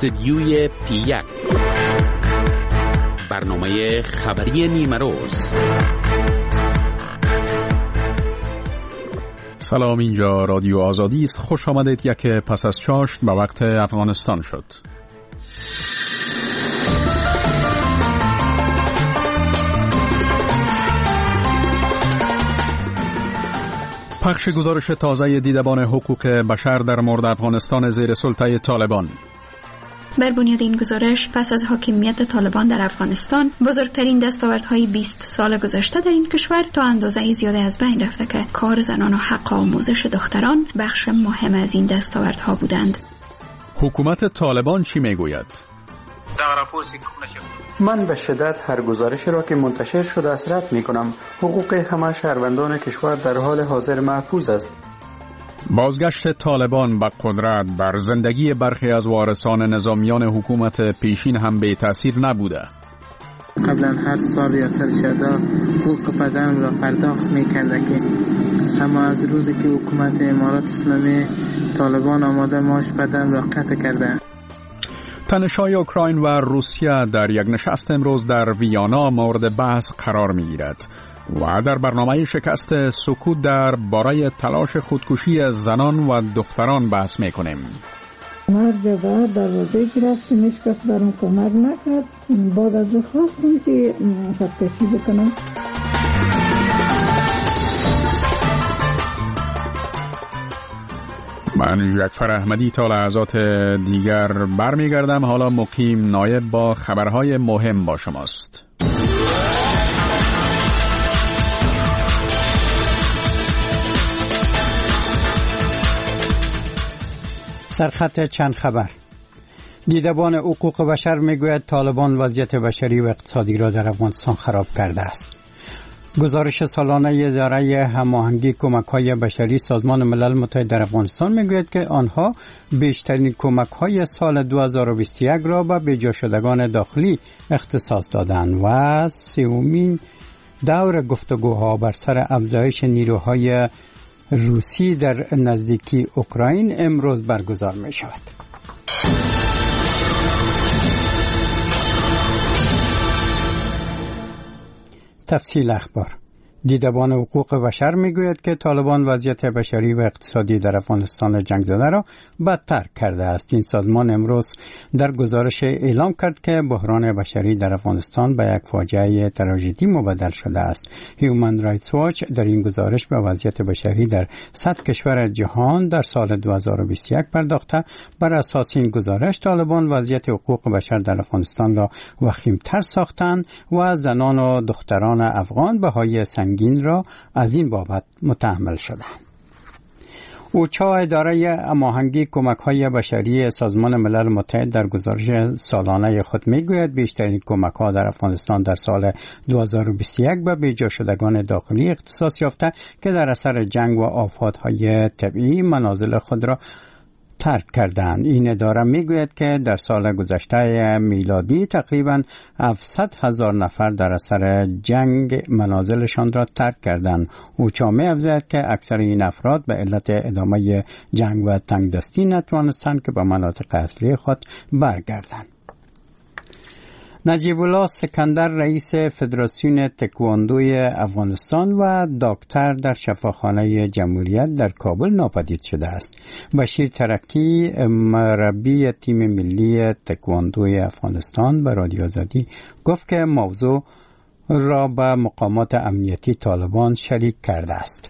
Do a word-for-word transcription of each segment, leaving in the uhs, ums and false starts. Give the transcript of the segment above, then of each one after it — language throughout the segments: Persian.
استدیوی پی یک، برنامه خبری نیمه روز. سلام، اینجا رادیو آزادی است. خوش آمدید. یک پس از چاشت به وقت افغانستان شد. پخش گزارش تازه دیدبان حقوق بشر در مورد افغانستان زیر سلطه طالبان. بر بنیاد این گزارش، پس از حاکمیت طالبان در افغانستان، بزرگترین دستاوردهای بیست سال گذشته در این کشور تا اندازه زیاده از بین رفته که کار زنان و حق آموزش دختران بخش مهم از این دستاوردها بودند. حکومت طالبان چی میگوید؟ من به شدت هر گزارشی را که منتشر شده است رد می کنم. حقوق همه شهروندان کشور در حال حاضر محفوظ است. بازگشت طالبان به قدرت بر زندگی برخی از وارثان نظامیان حکومت پیشین هم به تأثیر نبوده. قبلا هر سال ریاست شهدا حقوق پدرم را پرداخت می کرده که اما از روزی که حکومت امارات اسلامی طالبان آماده معاش پدرم را قطع کرده. تنش‌های اوکراین و روسیه در یک نشست امروز در ویانا مورد بحث قرار می‌گیرد و در برنامه شکست سکوت در باره تلاش خودکشی زنان و دختران بحث می‌کنیم. مرد جبهه دروازه گرفتیم، هیچ کس برام کمک نکرد. بعد از او خواستیم که خودکشی بکنم. من جعفر احمدی تا لحظات دیگر برمیگردم. حالا مقیم نایب با خبرهای مهم با شماست. سرخط چند خبر. دیدبان حقوق بشر میگوید طالبان وضعیت بشری و اقتصادی را در افغانستان خراب کرده است. گزارش سالانه اداره هماهنگی کمک‌های بشری سازمان ملل متحد در افغانستان میگوید که آنها بیشترین کمک‌های سال دو هزار و بیست و یک را به بیجا شدگان داخلی اختصاص دادند و سومین دور گفتگوها بر سر افزایش نیروهای روسی در نزدیکی اوکراین امروز برگزار می‌شود. تفصیل اخبار. دیدبان حقوق بشر میگوید که طالبان وضعیت بشری و اقتصادی در افغانستان جنگ زده را بدتر کرده است. این سازمان امروز در گزارش اعلام کرد که بحران بشری در افغانستان به یک فاجعه تراژدی مبدل شده است. هیومن رایتس واچ در این گزارش به وضعیت بشری در صد کشور جهان در سال دو هزار و بیست و یک پرداخته. بر اساس این گزارش طالبان وضعیت حقوق بشر در افغانستان را وخیم‌تر ساختند و زنان و دختران افغان بهای سنگین را از این بابت متحمل شدند. اوچا اداره هماهنگی کمک‌های بشری سازمان ملل متحد در گزارش سالانه خود میگوید بیشترین کمک‌ها در افغانستان در سال دو هزار و بیست و یک به بیجا شدگان داخلی اختصاص یافته که در اثر جنگ و آفات‌های طبیعی منازل خود را ترک کردند. این اداره میگوید که در سال گذشته میلادی تقریباً هفتصد هزار نفر در اثر جنگ منازلشان را ترک کردند. اوچا می‌افزاید که اکثر این افراد به علت ادامه جنگ و تنگدستی نتوانستند که به مناطق اصلی خود برگردند. نجیب الله سکندر رئیس فدراسیون تکواندوی افغانستان و دکتر در شفاخانه جمهوریت در کابل ناپدید شده است. بشیر ترکی مربی تیم ملی تکواندوی افغانستان به رادیو آزادی گفت که موضوع را به مقامات امنیتی طالبان شریک کرده است.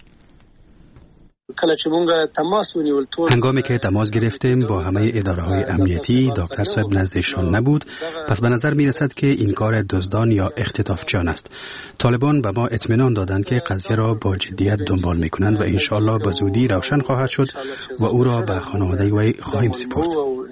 هنگامی که تماس گرفتیم با همه اداره‌های امنیتی، دکتر صاحب نزدشان نبود، پس به نظر می رسد که این کار دزدان یا اختطافچیان است. طالبان به ما اطمینان دادند که قضیه را با جدیت دنبال می کنند و انشاءالله به زودی روشن خواهد شد و او را به خانواده وی خواهیم سپرد.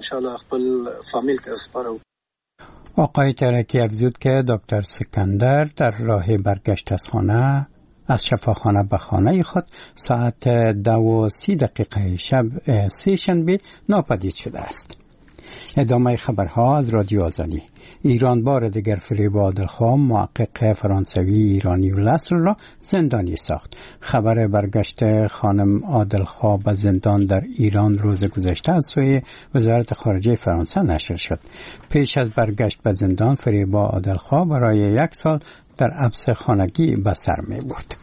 آقای ترکی افزود که دکتر سکندر در راه برگشت از خانه از شفاخانه به خانه خود ساعت دو و سی دقیقه شب سه شنبه ناپدید شده است. ادامه خبرها از رادیو آزادی. ایران بار دیگر فریب عادلخواه محقق فرانسوی ایرانی الاسر را زندانی ساخت. خبر برگشت خانم عادلخواه به زندان در ایران روز گذشته از سوی وزارت خارجه فرانسه نشر شد. پیش از برگشت به زندان فریب عادلخواه برای یک سال در حبس خانگی به سر می برد.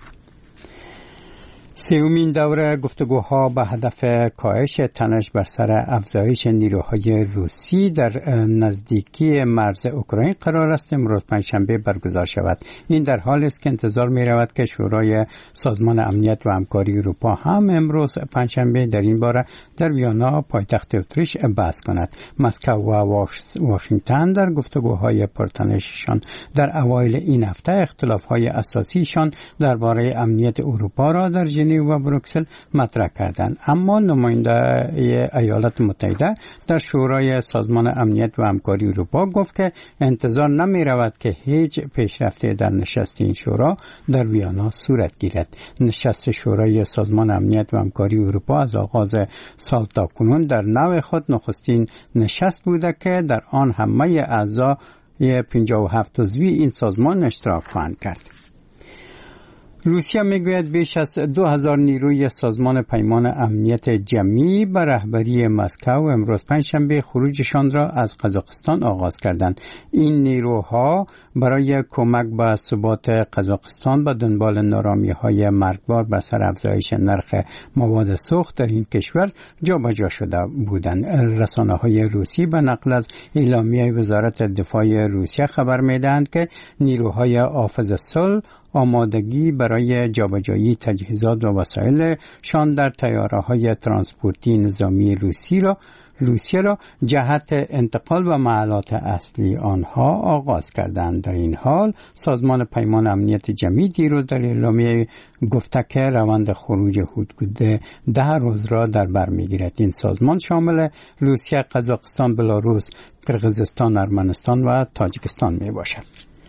سومین دوره گفتگوها به هدف کاهش تنش بر سر افزایش نیروهای روسی در نزدیکی مرز اوکراین قرار است امروز پنجشنبه برگزار شود. این در حالی است که انتظار می رود که شورای سازمان امنیت و همکاری اروپا هم امروز پنجشنبه در این باره در ویانا پایتخت اتریش بحث کند. مسکو و واشنگتن در گفتگوهای پرتنششان در اوایل این هفته اختلافهای اساسیشان درباره امنیت اروپا را در ژنو و بروکسل مطرح کردند، اما نماینده ایالات متحده در شورای سازمان امنیت و همکاری اروپا گفت که انتظار نمی رود که هیچ پیشرفتی در نشست این شورا در ویانا صورت گیرد. نشست شورای سازمان امنیت و همکاری اروپا از آغاز سال تا کنون در نوع خود نخستین نشست بوده که در آن همه اعضای پنجاه و هفت عضوی این سازمان اشتراک خواهند کرد. روسیه میگوید بیش از دو هزار نیروی سازمان پیمان امنیت جمعی به رهبری مسکو امروز پنجشنبه خروجشان را از قزاقستان آغاز کردند. این نیروها برای کمک به ثبات قزاقستان به دنبال نارامی‌های مرگبار بر سر افزایش نرخ مواد سوخت در این کشور جابجا شده بودند. رسانه‌های روسی به نقل از اعلامیه وزارت دفاع روسیه خبر می‌دهند که نیروهای حافظ صلح آمادگی برای جابجایی تجهیزات و وسایل شان در طیاره‌های ترانسپورتی نظامی روسی را روسیه را جهت انتقال به محلات اصلی آنها آغاز کردند. در این حال سازمان پیمان امنیت جمعی دیروز در اعلامیه گفته که روند خروج حدود ده روز را در بر میگیرد. این سازمان شامل روسیه، قزاقستان، بلاروس، قرقیزستان، ارمنستان و تاجیکستان می باشد.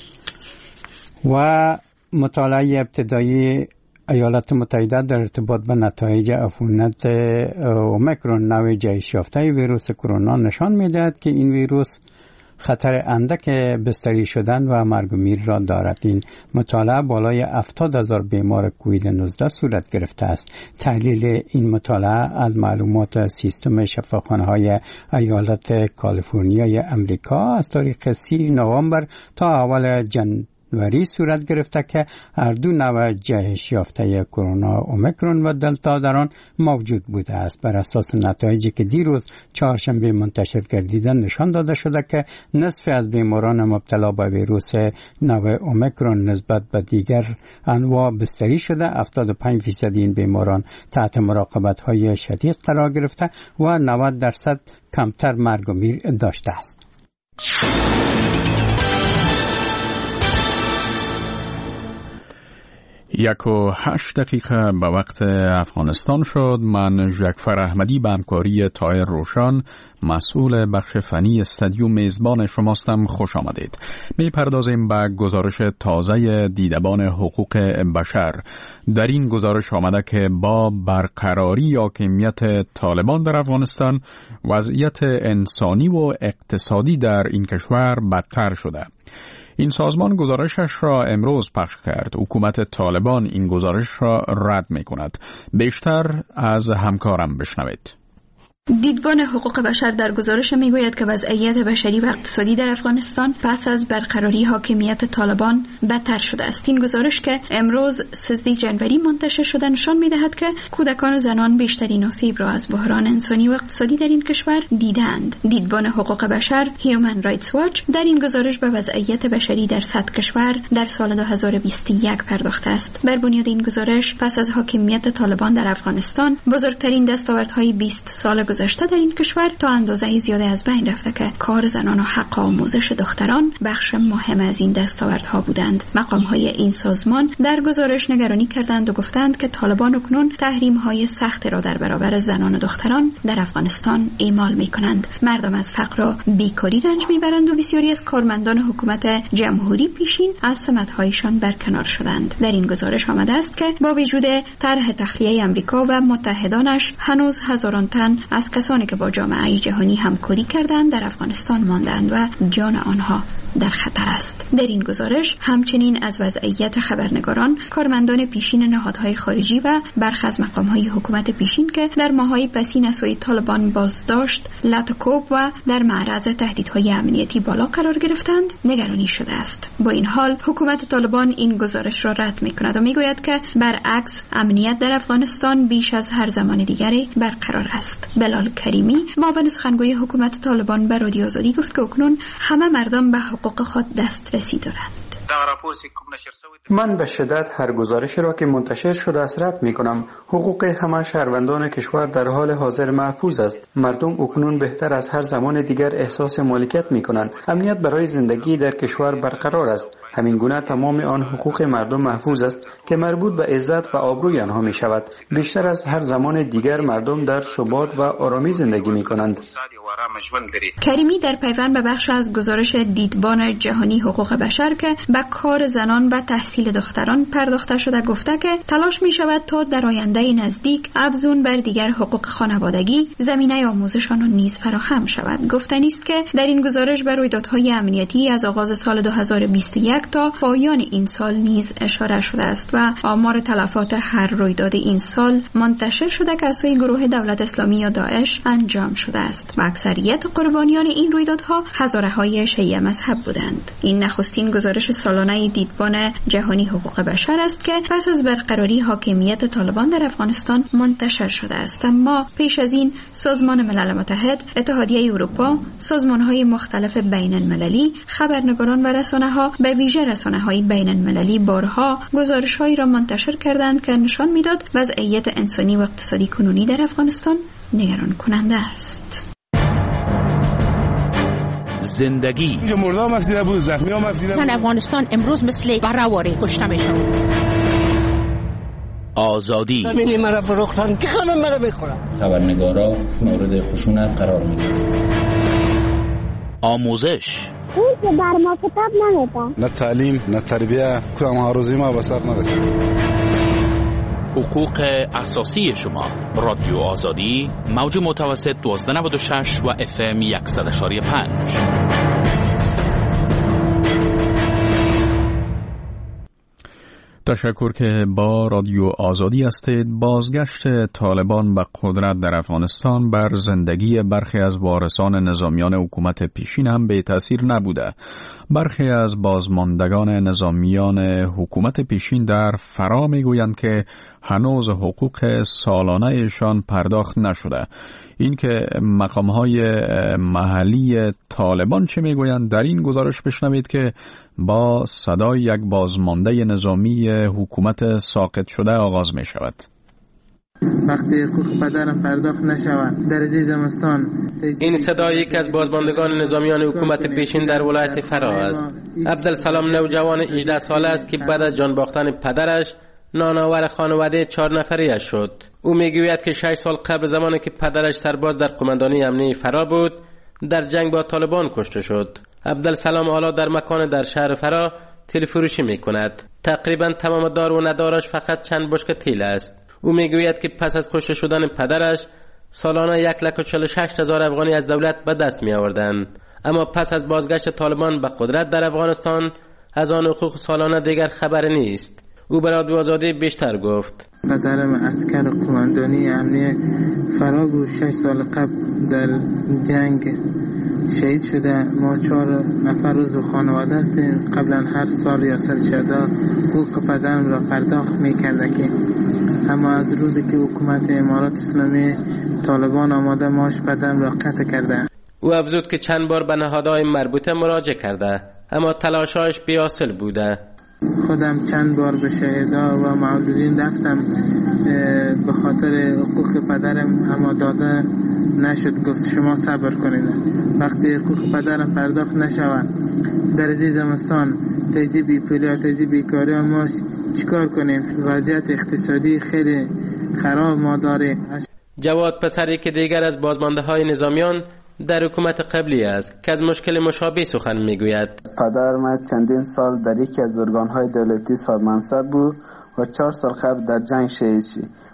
و مطالعه ابتدایی ایالات متحده در ارتباط به نتایج عفونت اومیکرون نوع جهش یافته ویروس کرونا نشان می‌دهد که این ویروس خطر اندک بستری شدن و مرگ و میر را دارد. این مطالعه بالای هفتاد هزار بیمار کووید نوزده صورت گرفته است. تحلیل این مطالعه از معلومات سیستم شفاخانه‌های ایالت کالیفرنیای امریکا از تاریخ سی نوامبر تا اول جن وری صورت گرفته که هر دو نوع جهش یافته کرونا اومیکرون و دلتا در آن موجود بوده است. بر اساس نتایجی که دیروز چهارشنبه منتشر گردیدن نشان داده شده که نصف از بیماران مبتلا به ویروس نوع اومیکرون نسبت به دیگر انواع بستری شده. هفتاد و پنج درصد این بیماران تحت مراقبت‌های شدید قرار گرفته و نود درصد کمتر مرگ و میر داشته است. یک و هشت دقیقه به وقت افغانستان شد. من ژکفر احمدی به همکاری طاهر روشن مسئول بخش فنی استادیوم میزبان شماستم. خوش آمدید. می پردازیم به گزارش تازه دیدبان حقوق بشر. در این گزارش آمده که با برقراری حاکمیت طالبان در افغانستان وضعیت انسانی و اقتصادی در این کشور بدتر شده. این سازمان گزارشش را امروز پخش کرد. حکومت طالبان این گزارش را رد می کند. بیشتر از همکارم بشنوید. دیدبان حقوق بشر در گزارش میگوید که وضعیت بشری و اقتصادی در افغانستان پس از برقراری حاکمیت طالبان بدتر شده است. این گزارش که امروز سیزده جنوری منتشر شده نشان میدهد که کودکان و زنان بیشترین آسیب را از بحران انسانی و اقتصادی در این کشور دیدند. دیدبان حقوق بشر هیومن رایتس واچ در این گزارش به وضعیت بشری در صد کشور در سال دو هزار و بیست و یک پرداخته است. بر بنیاد این گزارش پس از حاکمیت طالبان در افغانستان بزرگترین دستاوردهای بیست سال گذشته در این کشور تا اندازه زیاده از بین رفته که کار زنان و حق آموزش دختران بخش مهم از این دستاوردها بودند. مقام‌های این سازمان در گزارش نگرانی کردند و گفتند که طالبان اکنون تحریم‌های سخت را در برابر زنان و دختران در افغانستان اعمال می‌کنند. مردم از فقر و بیکاری رنج می‌برند و بسیاری از کارمندان حکومت جمهوری پیشین از سمت‌هایشان برکنار شدند. در این گزارش آمده است که با وجود طرح تخلیه آمریکا و متحدانش هنوز هزاران تن از از کسانی که با جامعه جهانی همکاری کردند در افغانستان ماندند و جان آنها در خطر است. در این گزارش همچنین از وضعیت خبرنگاران، کارمندان پیشین نهادهای خارجی و برخی از مقامهای حکومت پیشین که در ماه‌های پسین از سوی طالبان بازداشت، لطکوب و در معرض تهدیدهای امنیتی بالا قرار گرفتند نگرانی شده است. با این حال حکومت طالبان این گزارش را رد می‌کند و می‌گوید که برعکس امنیت در افغانستان بیش از هر زمان دیگری برقرار است. بلال کریمی، معاون سخنگوی حکومت طالبان، به رادیو آزادی گفت که اکنون همه مردم به حقوق خود دسترسی دارند. من به شدت هر گزارشی را که منتشر شده است رد می کنم. حقوق همه شهروندان کشور در حال حاضر محفوظ است. مردم اکنون بهتر از هر زمان دیگر احساس مالکیت می کنند. امنیت برای زندگی در کشور برقرار است. همین گونه تمام آن حقوق مردم محفوظ است که مربوط به عزت و آبروی آنها می شود. بیشتر از هر زمان دیگر مردم در ثبات و آرامی زندگی می کنند. کریمی در پیوند به بخش از گزارش دیدبان جهانی حقوق بشر که به کار زنان و تحصیل دختران پرداخته شده گفته که تلاش می شود تا در آینده نزدیک افزون بر دیگر حقوق خانوادگی زمینه آموزش آنها نیز فراهم شود. گفتنی است که در این گزارش به رویدادهای امنیتی از آغاز سال دو هزار و بیست و یک تا پایان این سال نیز اشاره شده است و آمار تلفات هر رویداد این سال منتشر شده که از سوی گروه دولت اسلامی یا داعش انجام شده است و اکثریت قربانیان این رویدادها هزاره‌های شیعه مذهب بودند. این نخستین گزارش سالانه دیدبان جهانی حقوق بشر است که پس از برقراری حاکمیت طالبان در افغانستان منتشر شده است. اما پیش از این سازمان ملل متحد، اتحادیه اروپا، سازمان‌های مختلف بین‌المللی، خبرنگاران و رسانه‌ها به ویژه رسانه‌های بین‌المللی بارها گزارش‌هایی را منتشر کردند که نشان می‌داد وضعیت انسانی و اقتصادی کنونی در افغانستان نگران کننده است. زندگی اینجا مردم مسیده بود، زخمی هم مسیده بود. زن افغانستان امروز مثل برهواری کشته میشن. آزادی همینی مرا فروختن که همه مرا بخورن. خبرنگارا مورد خشونت قرار میگیرن. آموزش اون که بر ما کتاب نمیدن. نه تعلیم نه تربیه، کدام هروزی ما به سر نرسید. حقوق اساسی شما. رادیو آزادی، موج متوسط دوازده نود و شش و اف ام صد و پنج. تشکر که با رادیو آزادی هستید. بازگشت طالبان به قدرت در افغانستان بر زندگی برخی از وارثان نظامیان حکومت پیشین هم به تأثیر نبوده. برخی از بازماندگان نظامیان حکومت پیشین در فرا میگویند که هنوز حقوق سالانه‌شان پرداخت نشده. این که مقام‌های محلی طالبان چه میگویند در این گزارش بشنوید که با صدای یک بازمانده نظامی حکومت ساقط شده آغاز می شود. وقتی حقوق پدرم پرداخت نشود در زمستان. این صدای یک از بازماندگان نظامیان حکومت پیشین در ولایت فرا است. عبدالسلام نوجوان هجده ساله است که بعد از جان باختن پدرش نانآور خانواده چهار نفریش شد. او میگوید که شش سال قبل زمانی که پدرش سرباز در قماندانی امنیتی فرا بود در جنگ با طالبان کشته شد. عبدالسلام حالا در مکان در شهر فرا تیل فروشی میکند. تقریبا تمام دار و ندارش فقط چند بشکه تیل است. او میگوید که پس از کشته شدن پدرش سالانه یک لک و چهل و شش هزار افغانی از دولت به دست می آوردند. اما پس از بازگشت طالبان به قدرت در افغانستان از آن حقوق سالانه دیگر خبر نیست. او برای رادیو آزادی بیشتر گفت. پدرم عسکر قماندانی امنیه فرا بود. شش سال قبل در جنگ شهید شده. ما چهار نفر عضو خانواده هستیم. قبلا هر سال ریاست شده حقوق پدرم را پرداخت میکرده که اما از روزی که حکومت امارات اسلامی طالبان آماده ماش پدرم را قطع کرده. او افزود که چند بار به نهادهای مربوطه مراجعه کرده اما تلاشش بی‌حاصل بوده. خودم چند بار به شهدا و معلولین رفتم به خاطر حقوق پدرم اما داده نشد. گفت شما صبر کنید. وقتی حقوق پدرم پرداخت نشود در زمستان تیزی بی پولی و تیزی بیکاری ما چیکار کنیم؟ وضعیت اقتصادی خیلی خراب ما داریم. جواد پسری که دیگر از بازمانده های نظامیان در حکومت قبلی است که از مشکل مشابه سخن میگوید. پدر من چندین سال در یکی از ارگان‌های دولتی سالمنصب بود و چهار سال قبل در جنگ شهید شد.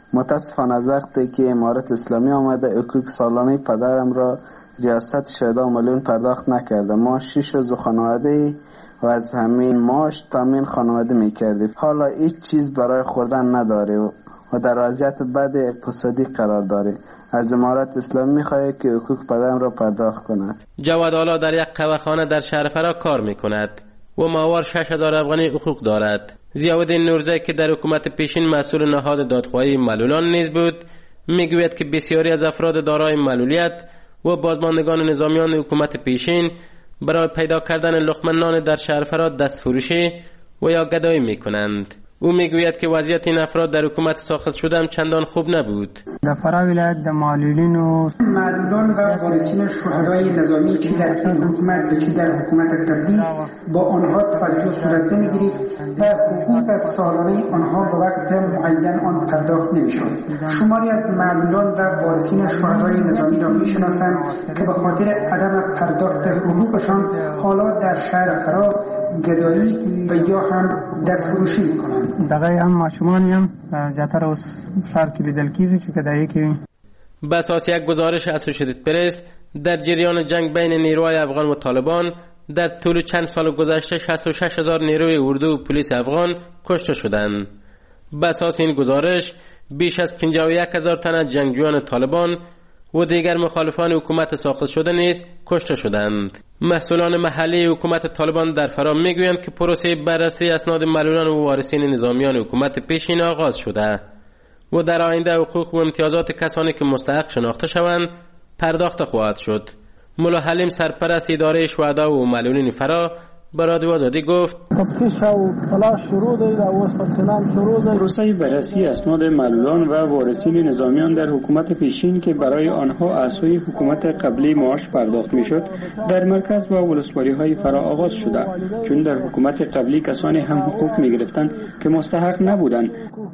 متاسفانه از وقتی که امارت اسلامی آمده حقوق سالانه پدرم را ریاست شده میلیون پرداخت نکرده. ما شش روز خانواده و از همین معاش تامین خانواده میکردیم. حالا هیچ چیز برای خوردن نداره و در وضعیت بد اقتصادی قرار داره. از امارت اسلامی میخواهد که حقوق پدرم را پرداخت کند. جواد آلا در یک قهوه‌خانه در شهر فرا کار میکند و ماهوار شش هزار افغانی حقوق دارد. ضیاءالدین نورزی که در حکومت پیشین مسئول نهاد دادخواهی معلولان نیز بود میگوید که بسیاری از افراد دارای معلولیت و بازماندگان نظامیان حکومت پیشین برای پیدا کردن لقمه نان در شهر فرا دست فروشی و یا گدایی میکنند. او میگوید که وضعیت این افراد در حکومت ساخت شده هم چندان خوب نبود. در فرا ولایت در معلولین و معلولان و وارثین شهدای نظامی چی در این حکومت و چی در حکومت قبلی با آنها توجه صورت نمیگرفت و حقوق سالانه آنها به وقت معین آن پرداخت نمیشد. شماری از معلولان و وارثین شهدای نظامی را میشناسند که به خاطر عدم پرداخت حقوقشان حالا در شهر فرا گدایی و یا هم دست فروشی میکنند. دقیقا هم ماشومانی هم زیادتر از شهر کلی دلکیزی چون که دقیقی که به اساس یک گزارش اسوسییتد پرس در جریان جنگ بین نیروهای افغان و طالبان در طول چند سال گذشته شصت و شش هزار نیروی اردو و پلیس افغان کشته شدند. به اساس این گزارش بیش از پنجاه و یک هزار تن از جنگجویان طالبان و دیگر مخالفان حکومت ساخت شده نیز کشته شدند. مسئولان محلی حکومت طالبان در فرا میگویند که پروسه بررسی اسناد معلولان و وارثین نظامیان حکومت پیشین آغاز شده و در آینده حقوق و امتیازات کسانی که مستحق شناخته شوند پرداخت خواهد شد. ملا حلیم سرپرست اداره شهدا و معلولین فرا به رادیو آزادی گفت تفتیش و تلاش شروع ده و استخدام شروع ده. پروسه بررسی اسناد معلولان و وارثین نظامیان در حکومت پیشین که برای آنها اعضای حکومت قبلی معاش پرداخت میشد در مرکز و ولسوالی‌های فرا آغاز شده، چون در حکومت قبلی کسانی هم حقوق می‌گرفتند که مستحق نبودند.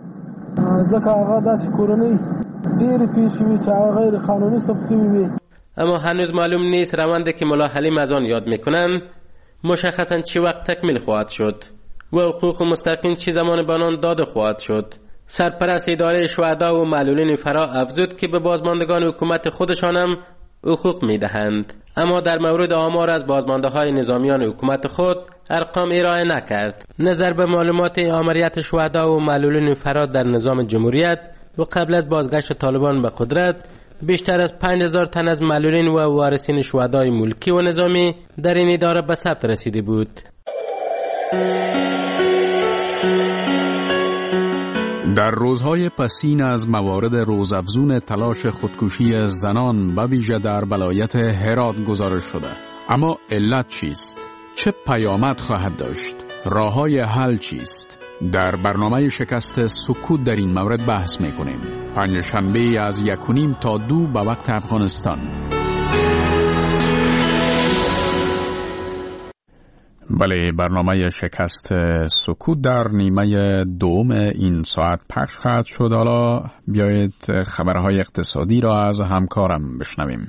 زکه هغه داس کورنی ډیر پیشوي چې غیر قانوني ثبت وي. اما هنوز معلوم نیست روندی که ملا حلیم از آن یاد میکنند مشخصا چه وقت تکمیل خواهد شد و حقوق مستقیم چه زمان به آنان داده خواهد شد. سرپرست اداره شهدا و معلولین فرا افزود که به بازماندگان حکومت خودشان هم حقوق میدهند، اما در مورد آمار از بازمانده های نظامیان حکومت خود ارقام ارائه نکرد. نظر به معلومات آمریت شهدا و معلولین فرا در نظام جمهوریت و قبل از بازگشت طالبان به قدرت بیشتر از پنج هزار تن از معلولین و وارثین شهدای ملکی و نظامی در این اداره به ثبت رسیده بود. در روزهای پسین از موارد روزافزون تلاش خودکشی زنان به ویژه در ولایت هرات گزارش شده. اما علت چیست؟ چه پیامد خواهد داشت؟ راه‌های حل چیست؟ در برنامه شکست سکوت در این مورد بحث می‌کنیم. پنجشنبه از یک و نیم تا دو به وقت افغانستان. بله، برنامه شکست سکوت در نیمه دوم این ساعت پخش خواهد شد. حالا بیایید خبرهای اقتصادی را از همکارم بشنویم.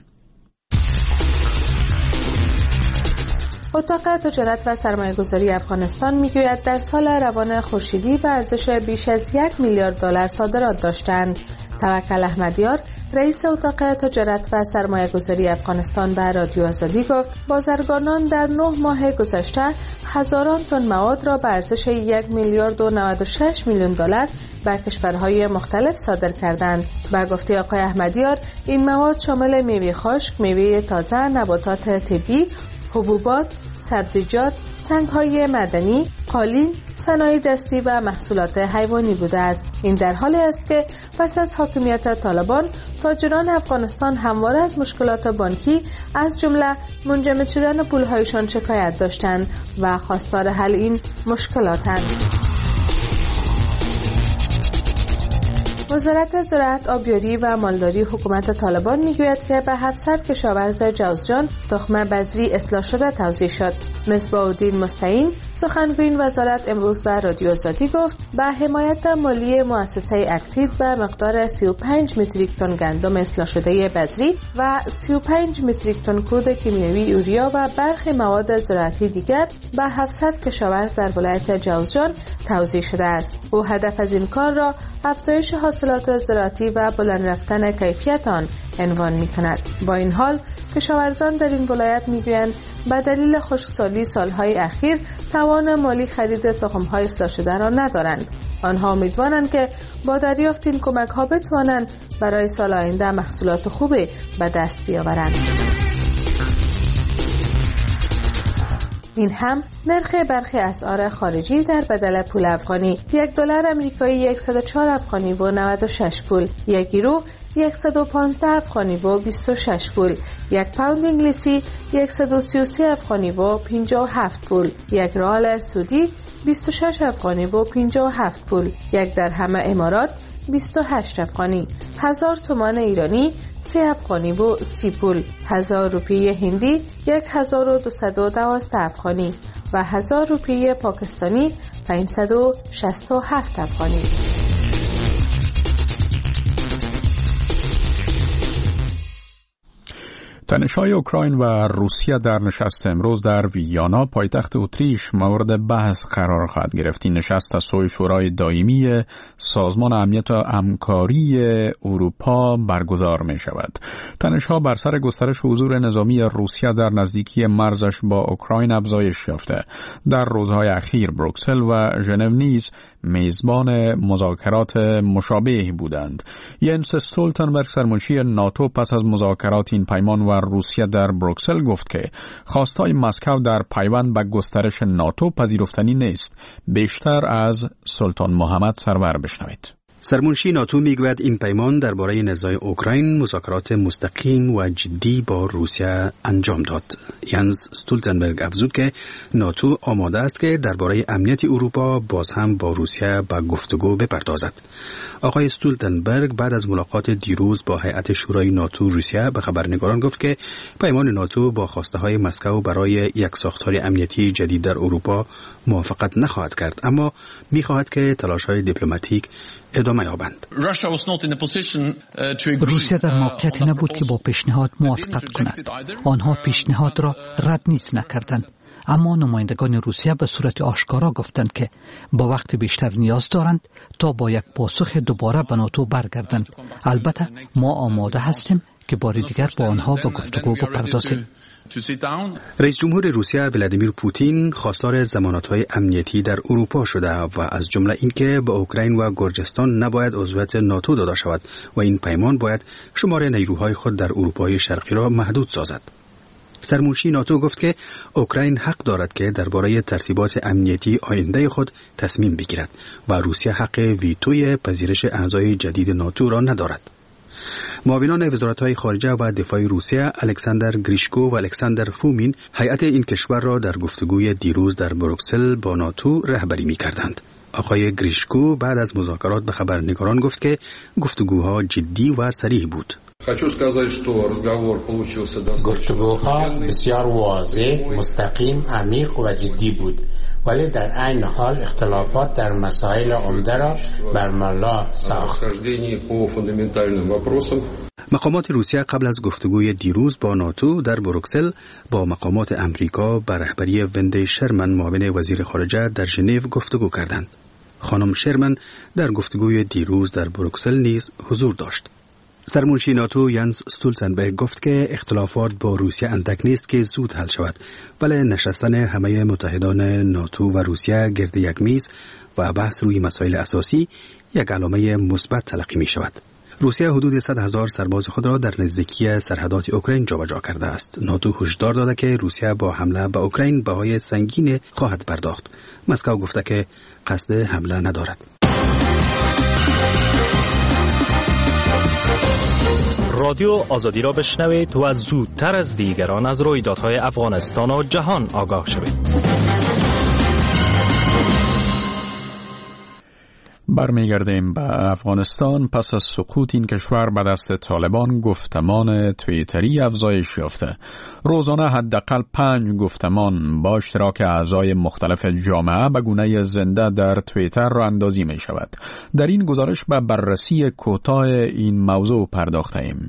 اتاق تجارت و سرمایه‌گذاری افغانستان میگوید در سال روان خورشیدی به ارزش بیش از یک میلیارد دلار صادرات داشتند. توکل احمدیار رئیس اتاق تجارت و سرمایه‌گذاری افغانستان به رادیو آزادی گفت بازرگانان در نه ماه گذشته هزاران تن مواد را به ارزش یک میلیارد و نود و شش میلیون دلار به کشورهای مختلف صادر کردند. به گفته آقای احمدیار این مواد شامل میوه خشک، میوه تازه، نباتات طبی، حبوبات، سبزیجات، سنگ‌های معدنی، قالین، صنایع دستی و محصولات حیوانی بوده است. این در حالی است که پس از حاکمیت طالبان تاجران افغانستان همواره از مشکلات بانکی از جمله منجمد شدن پول‌هایشان شکایت داشتند و خواستار حل این مشکلاتند. وزارت زراعت، آبیاری و مالداری حکومت طالبان میگوید که به هفتصد کشاورز جوزجان تخم بذری اصلاح شده توزیع شد. مصباح الدین مستعین سخنگوی این وزارت امروز به رادیو آزادی گفت به حمایت مالی مؤسسه اکتید به مقدار سی و پنج متریک تن گندم اصلاح شده بذری و سی و پنج متریک تن کود کیمیاوی یوریا و برخی مواد زراعتی دیگر به هفتصد کشاورز در ولایت جوزجان توزیع شده است. او هدف از این کار را افزایش حاصل حاصلات زراعتی و بلند رفتن کیفیت آن عنوان می‌کند. با این حال کشاورزان در این ولایت می‌گویند به دلیل خشکسالی سالهای اخیر توان مالی خرید تخم‌های اصلاح شده را ندارند. آنها امیدوارند که با دریافت این کمک‌ها بتوانند برای سال آینده محصولات خوبی به دست بیاورند. این هم نرخ برخی اسعار خارجی در بدل پول افغانی: یک دلار آمریکایی صد و چهار افغانی و نود و شش پول، یک یورو صد و پانزده افغانی و بیست و شش پول، یک پوند انگلیسی صد و سی و سه افغانی و پنجاه و هفت پول، یک ریال سعودی بیست و شش افغانی و پنجاه و هفت پول، یک درهم امارات بیست و هشت افغانی، هزار تومان ایرانی سه افغانی و سی پول، هزار روپیه هندی یک هزار و دویست و دوازده افغانی و هزار روپیه پاکستانی پانصد و شصت و هفت افغانی. تنش‌های اوکراین و روسیه در نشست امروز در ویانا پایتخت اتریش مورد بحث قرار خواهد گرفت. این نشست از سوی شورای دائمی سازمان امنیت و همکاری اروپا برگزار می شود. تنش‌ها بر سر گسترش حضور نظامی روسیه در نزدیکی مرزش با اوکراین افزایش یافته. در روزهای اخیر بروکسل و ژنو نیز میزبان مذاکرات مشابه بودند. ینس استولتنبرگ سرمنشی ناتو پس از مذاکرات این پیمان و روسیه در بروکسل گفت که خواستای مسکو در پیوند به گسترش ناتو پذیرفتنی نیست. بیشتر از سلطان محمد سرور بشنوید. سرمنشی ناتو میگوید این پیمان درباره نزاع اوکراین مذاکرات مستقیم و جدی با روسیه انجام داد. ینس استولتنبرگ افزود که ناتو آماده است که درباره امنیت اروپا باز هم با روسیه به گفتگو بپردازد. آقای استولتنبرگ بعد از ملاقات دیروز با هیئت شورای ناتو روسیه به خبرنگاران گفت که پیمان ناتو با خواسته های مسکو برای یک ساختار امنیتی جدید در اروپا موافقت نخواهد کرد، اما می‌خواهد که تلاش‌های دیپلماتیک ادامه یابند. روسیه در موقعیتی نبود که با پیشنهاد موافقت کند. آنها پیشنهاد را رد نیز نکردند، اما نمایندگان روسیه به صورت آشکارا گفتند که با وقت بیشتر نیاز دارند تا با یک پاسخ دوباره به ناتو برگردند. البته ما آماده هستیم که بار دیگر با آنها به گفتگو بپردازیم. رئیس جمهور روسیه ولادیمیر پوتین خواستار ضمانت‌های امنیتی در اروپا شده و از جمله اینکه به اوکراین و گرجستان نباید عضویت ناتو داده شود و این پیمان باید شمار نیروهای خود در اروپای شرقی را محدود سازد. سرمنشی ناتو گفت که اوکراین حق دارد که درباره ترتیبات امنیتی آینده خود تصمیم بگیرد و روسیه حق ویتوی پذیرش اعضای جدید ناتو را ندارد. معاونان وزارت‌های خارجه و دفاع روسیه الکساندر گریشکو و الکساندر فومین هیئت این کشور را در گفتگوی دیروز در بروکسل با ناتو رهبری می‌کردند. آقای گریشکو بعد از مذاکرات به خبرنگاران گفت که گفتگوها جدی و صریح بود. گفتگوها بسیار واضح، مستقیم، عمیق و جدی بود، ولی در عین حال اختلافات در مسائل عمده را برملا ساخت. مقامات روسیه قبل از گفتگوی دیروز با ناتو در بروکسل با مقامات امریکا به رهبری وندی شرمن معاون وزیر خارجه در ژنو گفتگو کردند. خانم شرمن در گفتگوی دیروز در بروکسل نیز حضور داشت. سرمنشی ناتو ینس استولتنبرگ گفت که اختلافات با روسیه اندک نیست که زود حل شود، ولی نشستن همه متحدان ناتو و روسیه گرد یک میز و بحث روی مسائل اساسی یک علامه مثبت تلقی می شود. روسیه حدود صد هزار سرباز خود را در نزدیکی سرحدات اوکراین جابجا کرده است. ناتو هشدار داده که روسیه با حمله به اوکراین بهای سنگین خواهد پرداخت. مسکو گفته که قصد حمله ندارد. رادیو آزادی را بشنوید و زودتر از دیگران از رویدادهای افغانستان و جهان آگاه شوید. برمیگردیم به افغانستان. پس از سقوط این کشور به دست طالبان گفتمان توییتری افزایش یافته. روزانه حداقل پنج گفتمان با اشتراک اعضای مختلف جامعه به گونه زنده در توییتر راه اندازی می شود. در این گزارش به بررسی کوتاه این موضوع پرداخته ایم.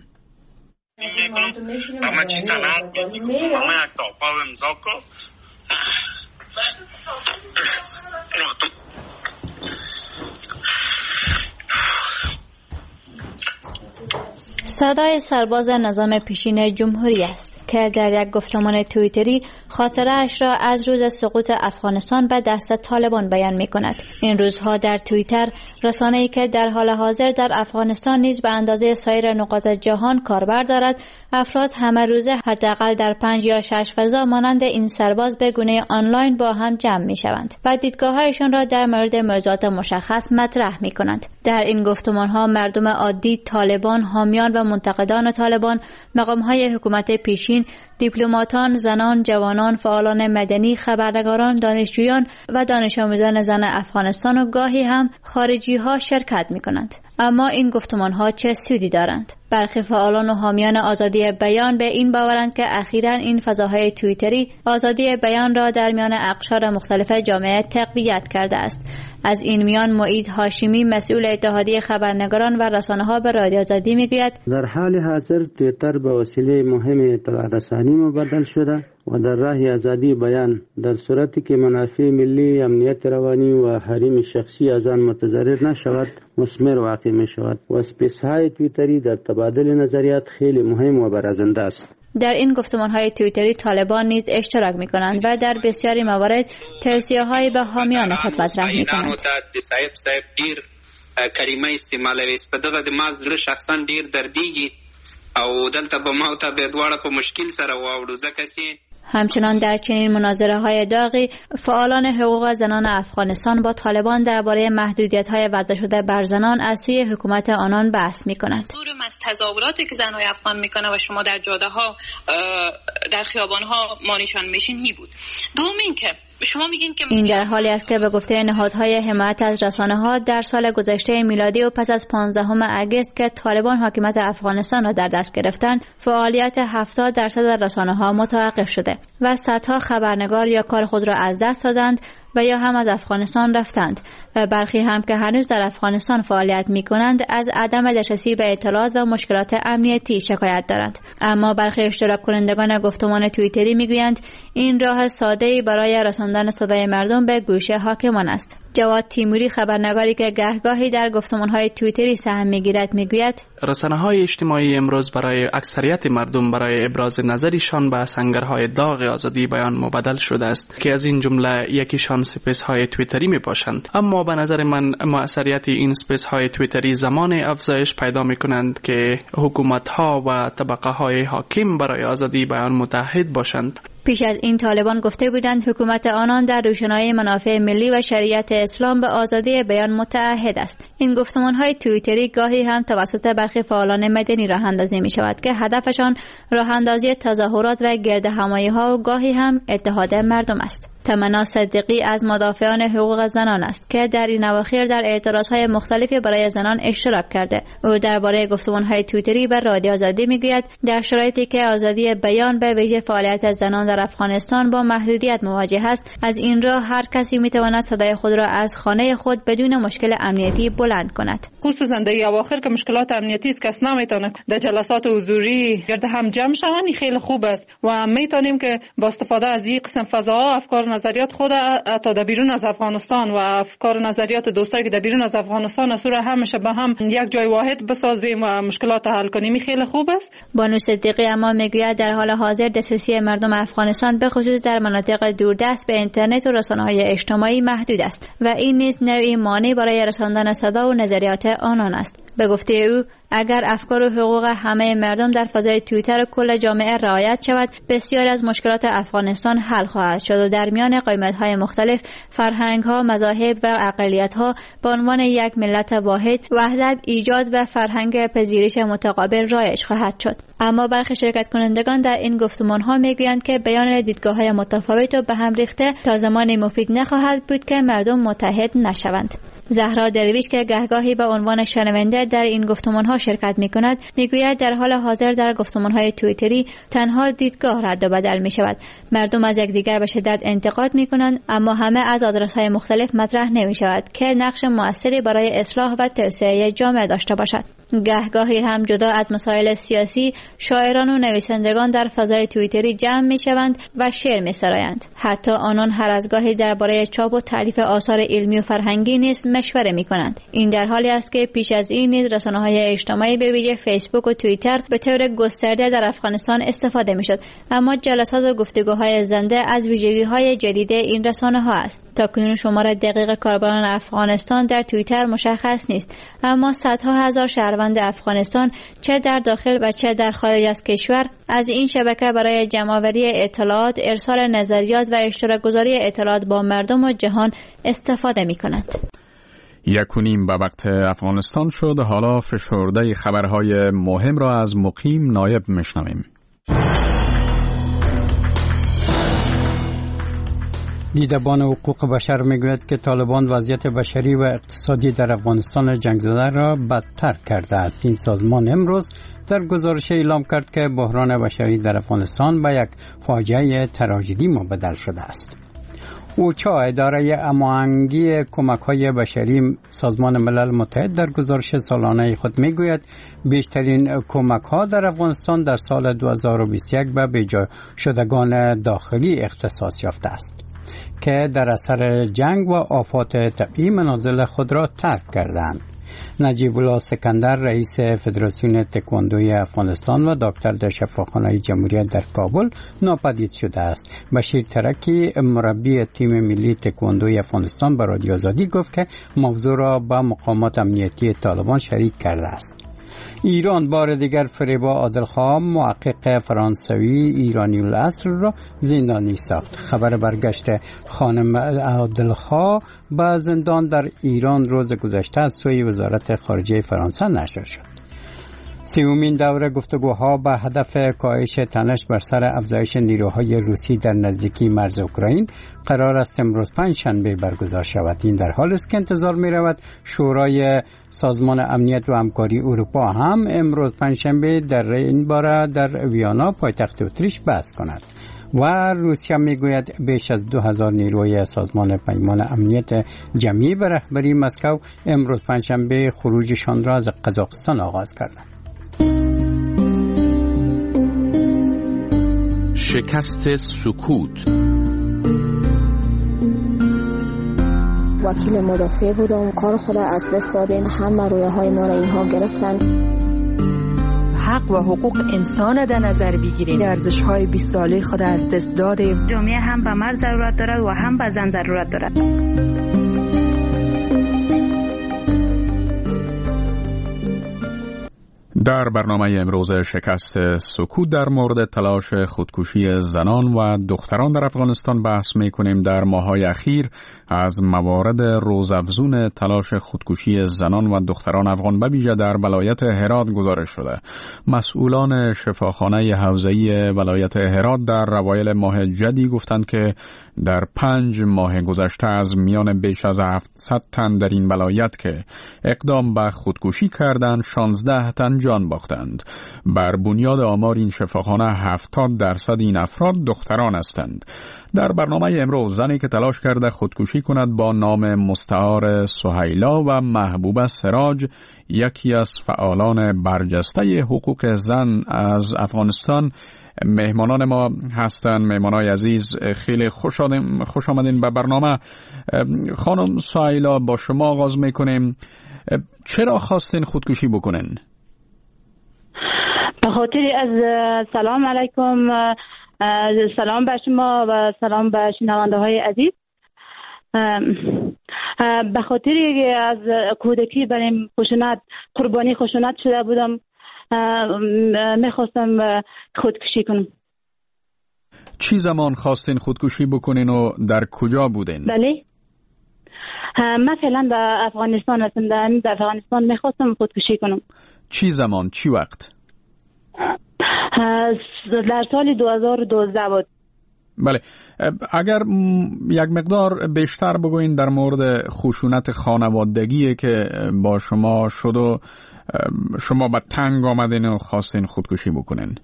صدای سرباز نظام پیشین جمهوری است که در یک گفتمان توییتری خاطره اش را از روز سقوط افغانستان به دست طالبان بیان می کند. این روزها در توییتر، رسانه‌ای که در حال حاضر در افغانستان نیز به اندازه سایر نقاط جهان کاربر دارد، افراد همه روزه حداقل در پنج یا شش فضا مانند این سرباز به گونه آنلاین با هم جمع می شوند و دیدگاه‌هایشان را در مورد موضوعات مشخص مطرح می کنند. در این گفتمان‌ها مردم عادی، طالبان، حامیان و منتقدان طالبان، مقام‌های حکومت پیشین، دیپلماتان، زنان، جوانان، فعالان مدنی، خبرنگاران، دانشجویان و دانش آموزان زن افغانستان و گاهی هم خارجی‌ها شرکت می‌کنند. اما این گفتمان‌ها چه سودی دارند؟ برخی فعالان و حامیان آزادی بیان به این باورند که اخیراً این فضاهای توییتری آزادی بیان را در میان اقشار مختلف جامعه تقویت کرده است. از این میان معید هاشمی، مسئول اتحادیه خبرنگاران و رسانه‌ها به رادیو آزادی میگوید در حال حاضر توییتر به وسیله مهم اطلاع رسانی مبدل شده و در راه آزادی بیان در صورتی که منافع ملی، امنیت روانی و حریم شخصی از آن متضرر نشود مثمر واقع می شود و اسپیس‌های توییتری در تبادل نظریات خیلی مهم و برازنده است. در این گفتمان‌های توییتری طالبان نیز اشتراک می‌کنند و در بسیاری موارد توصیه‌های به حامیان خود مطرح می‌کنند. کلمه استعمالوي په دغه د ما زړه شخصا ډیر دردیږي او دلته به ما ته به دواړه په مشکل سره واوړو ځکه چې همچنان در چنین مناظره‌های داغی فعالان حقوق زنان افغانستان با طالبان درباره محدودیت‌های وضع شده بر زنان از سوی حکومت آنان بحث می‌کنند. منظورم از تظاهراتی که زن‌های افغان می‌کنه و شما در جاده‌ها در خیابان‌ها ما نشان میشین هی بود. دوم اینکه شما میگین که این در حالی است که به گفته نهادهای حمایت از رسانه‌ها در سال گذشته میلادی و پس از پانزدهم اگست که طالبان حاکمیت افغانستان را در دست گرفتند، فعالیت هفتاد درصد رسانه‌ها متوقف شده و صدها خبرنگار یا کار خود را از دست دادند و یا هم از افغانستان رفتند و برخی هم که هنوز در افغانستان فعالیت می‌کنند از عدم دسترسی به اطلاعات و مشکلات امنیتی شکایت دارند. اما برخی اشتراک کنندگان گفتمان توییتری میگویند این راه ساده‌ای برای رساندن صدای مردم به گوش حاکمان است. جواد تیموری، خبرنگاری که گهگاهی در گفتمان‌های توییتری سهم می‌گیرد، میگوید رسانه‌های اجتماعی امروز برای اکثریت مردم برای ابراز نظرشان به سنگرهای داغ آزادی بیان مبدل شده است که از این جمله یکیشان سپیس های توییتری می باشند. اما به نظر من مؤثریت این سپیس های توییتری زمان افزایش پیدا می کنند که حکومت ها و طبقه های حاکم برای آزادی بیان متحد باشند. پیش از این طالبان گفته بودند حکومت آنان در روشنایی منافع ملی و شریعت اسلام به آزادی بیان متعهد است. این گفتمان‌های توییتری گاهی هم توسط برخی فعالان مدنی راه اندازی می شود که هدفشان راه اندازی تظاهرات و گردهمایی‌ها و گاهی هم اتحاد مردم است. تمنا صدیقی از مدافعان حقوق زنان است که در این اواخر در اعتراضهای مختلفی برای زنان اشتراک کرده. او درباره گفتمان‌های توییتری به رادیو آزادی میگوید در شرایطی که آزادی بیان به ویژه فعالیت زنان در افغانستان با محدودیت مواجه است، از این راه هر کسی میتواند صدای خود را از خانه خود بدون مشکل امنیتی بلند کند. خصوصا در اواخر که مشکلات امنیتی است، کس نمیتونه در جلسات حضوری گرد هم جمع شوند، خیلی خوب است و میتونیم که با استفاده از این قسم فضاها افکار نظریات خود تا در بیرون از افغانستان و افکار نظریات دوستایی که در بیرون از افغانستان اصولا همیشه به هم یک جای واحد بسازیم و مشکلات حل کنیم. خیلی خوب است. بانو صدیقی اما میگوید در حال حاضر دسترسی مردم افغانستان به خصوص در مناطق دوردست به اینترنت و رسانه‌های اجتماعی محدود است و این نیز نوعی مانع برای رساندن صدا و نظریات آنان است. به گفته او اگر افکار و حقوق همه مردم در فضای توییتر و کل جامعه رعایت شود، بسیاری از مشکلات افغانستان حل خواهد شد و در میان قومیت‌های مختلف، فرهنگ‌ها، مذاهب و اقلیت‌ها به عنوان یک ملت واحد وحدت ایجاد و فرهنگ پذیرش متقابل رایج خواهد شد. اما برخی شرکت کنندگان در این گفتمان‌ها میگویند که بیان دیدگاه‌های متفاوت و به هم ریخته تا زمانی مفید نخواهد بود که مردم متحد نشوند. زهرا درویش که گهگاهی به عنوان شنونده در این گفتمان‌ها شرکت می‌کند، میگوید در حال حاضر در گفتمان‌های توییتری تنها دیدگاه رد و بدل می‌شود. مردم از یکدیگر به شدت انتقاد می‌کنند، اما همه از آدرس‌های مختلف مطرح نمی‌شود که نقش مؤثری برای اصلاح و توسعه جامعه داشته باشد. گهگاهی هم جدا از مسائل سیاسی، شاعران و نویسندگان در فضای توییتری جمع میشوند و شعر میسرایند. حتی آنان هر از گاهی درباره چاپ و تالیف آثار علمی و فرهنگی نیز مشوره میکنند. این در حالی است که پیش از این نیز رسانه‌های اجتماعی به ویژه فیسبوک و توییتر به طور گسترده در افغانستان استفاده میشد، اما جلسات و گفتگوهای زنده از ویژگی‌های جدید این رسانه‌ها است. تاکنون شمار دقیق کاربران افغانستان در توییتر مشخص نیست، اما صدها هزار شهروند افغانستان چه در داخل و چه در خارج از کشور از این شبکه برای جمع‌آوری اطلاعات، ارسال نظریات و اشتراک گذاری اطلاعات با مردم و جهان استفاده می‌کنند. یک و نیم به وقت افغانستان شد. حالا فشرده خبرهای مهم را از مقیم نایب میشنویم. دیدبان حقوق بشر میگوید که طالبان وضعیت بشری و اقتصادی در افغانستان جنگ زده را بدتر کرده است. این سازمان امروز در گزارش اعلام کرد که بحران بشری در افغانستان به یک فاجعه تراژدی مبدل شده است. اوچا، اداره هماهنگی کمک‌های بشری سازمان ملل متحد، در گزارش سالانه خود میگوید بیشترین کمک‌ها در افغانستان در سال دو هزار و بیست و یک به بی‌جا شدگان داخلی اختصاص یافته است که در اثر جنگ و آفات طبیعی منازل خود را ترک کردند. نجیب الله سکندر، رئیس فدراسیون تکواندوی افغانستان و دکتر در شفاخانه جمهوریت در کابل ناپدید شده است. بشیر ترکی، مربی تیم ملی تکواندوی افغانستان، به رادیو آزادی گفت که موضوع را با مقامات امنیتی طالبان شریک کرده است. ایران بار دیگر فریبا عادلخواه، محقق فرانسوی ایرانی الاصل را زندانی ساخت. خبر برگشت خانم عادلخواه به زندان در ایران روز گذشته از سوی وزارت خارجه فرانسه نشر شد. سومین دوره گفتگوها به هدف کاهش تنش بر سر افزایش نیروهای روسی در نزدیکی مرز اوکراین قرار است امروز پنجشنبه برگزار شود. این در حالی است که انتظار می رود شورای سازمان امنیت و همکاری اروپا هم امروز پنجشنبه در این باره در ویانا پایتخت اتریش بحث کند. و روسیه میگوید بیش از دو هزار نیروی سازمان پیمان امنیت جمعی به رهبری مسکو امروز پنجشنبه خروجشان را از قزاقستان آغاز کردند. شکست سکوت. وکیل مدافع بودم، کار خود از دست دادیم، همه رویه های ما را اینها گرفتن. حق و حقوق انسان در نظر بگیرید. ارزش های بیست ساله خود از دست دادیم. جامعه هم به مرد ضرورت دارد و هم به زن ضرورت دارد. در برنامه امروز شکست سکوت در مورد تلاش خودکشی زنان و دختران در افغانستان بحث می‌کنیم. در ماه‌های اخیر از موارد روزافزون تلاش خودکشی زنان و دختران افغان به ویژه در ولایت هرات گزارش شده. مسئولان شفاخانه حوزه‌ای ولایت هرات در اوایل ماه جدی گفتند که در پنج ماه گذشته از میان بیش از هفتصد تن در این ولایت که اقدام به خودکشی کردند، شانزده تن جان باختند. بر بنیاد آمار این شفاخانه هفتاد درصد این افراد دختران هستند. در برنامه امروز زنی که تلاش کرده خودکشی کند با نام مستعار سهیلا و محبوبه سراج، یکی از فعالان برجسته حقوق زن از افغانستان، مهمانان ما هستند. مهمانای عزیز، خیلی خوش آمدین خوش آمدین به برنامه. خانم سهیلا، با شما آغاز میکنیم. چرا خواستین خودکشی بکنین؟ به خاطر از سلام علیکم، سلام به شما و سلام به شنونده های عزیز. به خاطر از کودکی بریم خشونت قربانی خشونت شده بودم، میخواستم خودکشی کنم. چی زمان خواستین خودکشی بکنین و در کجا بودین؟ بله، من فعلا در افغانستان هستم. در افغانستان میخواستم خودکشی کنم. چی زمان؟ چی وقت؟ در سال دو هزار و دوازده بود. بله، اگر یک مقدار بیشتر بگوین در مورد خشونت خانوادگی که با شما شد و شما به تنگ آمدین و خواستین خودکشی بکنین.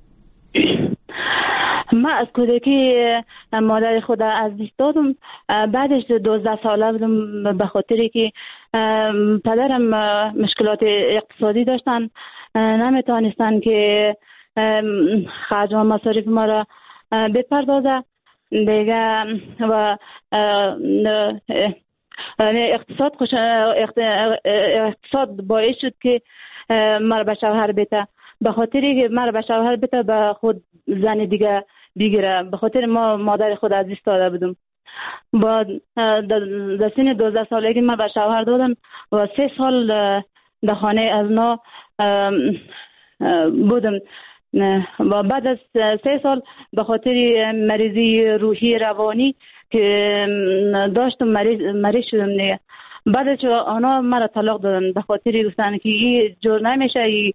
من از کودکی مادر خود از دست دادم. بعدش دوازده ساله بودم، به خاطری که پدرم مشکلات اقتصادی داشتن، نمیتونستن که خرج و مصارف ما را بپردازه دیگه و اقتصاد خوش اقتصاد باعث شد که مرا به شوهر بده، به خاطری که مرا به شوهر بده به خود زن دیگه بگیره، به خاطر ما مادر خود از دست داده بودم. با در سن دوازده سالگی من به شوهر دادم و سه سال در خانه از نو بودم و بعد از سه سال به خاطر مریضی روحی روانی که داشتم مریض مریض شدم دیگه. بعدش آنها مرا طلاق دادن به خاطر گفتن که این جور نمیشه،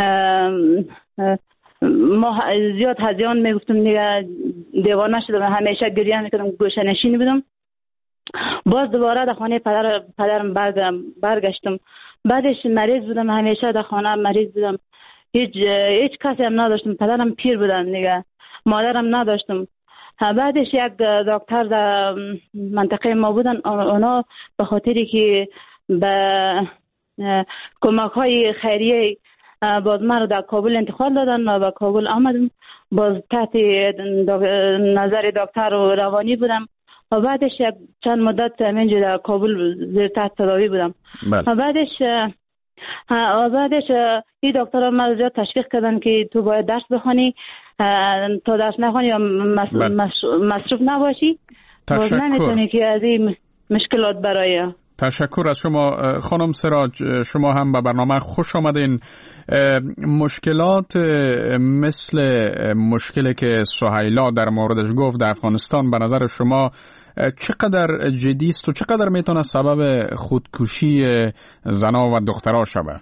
ما زیاد هزیان میگفتم دیگه، دیوانه شدم، همیشه گریه میکردم، گوشه نشینی بودم. باز دوباره در خانه پدر پدرم برگشتم. بعدش مریض بودم، همیشه در خانه مریض بودم، هیچ هیچ کسی هم نداشتم. پدرم پیر بودن دیگه، مادرم نداشتم. بعدش یک دکتر در منطقه ما بودن، اونا به خاطری که به کمک های خیریه باز من رو در کابل انتقال دادن و به کابل آمدم. باز تحت نظر دکتر و روانی بودم و بعدش یک چند مدت همینجا در کابل زیر تحت تداوی بودم. بله. و بعدش و بعدش این دکتر من زیاد تشویق کردن که تو باید درس بخونی، تا درس نخونی یا مصروف نباشی، باز نمیتونی که از این مشکلات برای. تشکر از شما خانم سراج، شما هم به برنامه خوش آمدین. مشکلات مثل مشکلی که سهیلا در موردش گفت در افغانستان به نظر شما چقدر جدی است و چقدر میتونه سبب خودکشی زنا و دخترها شود؟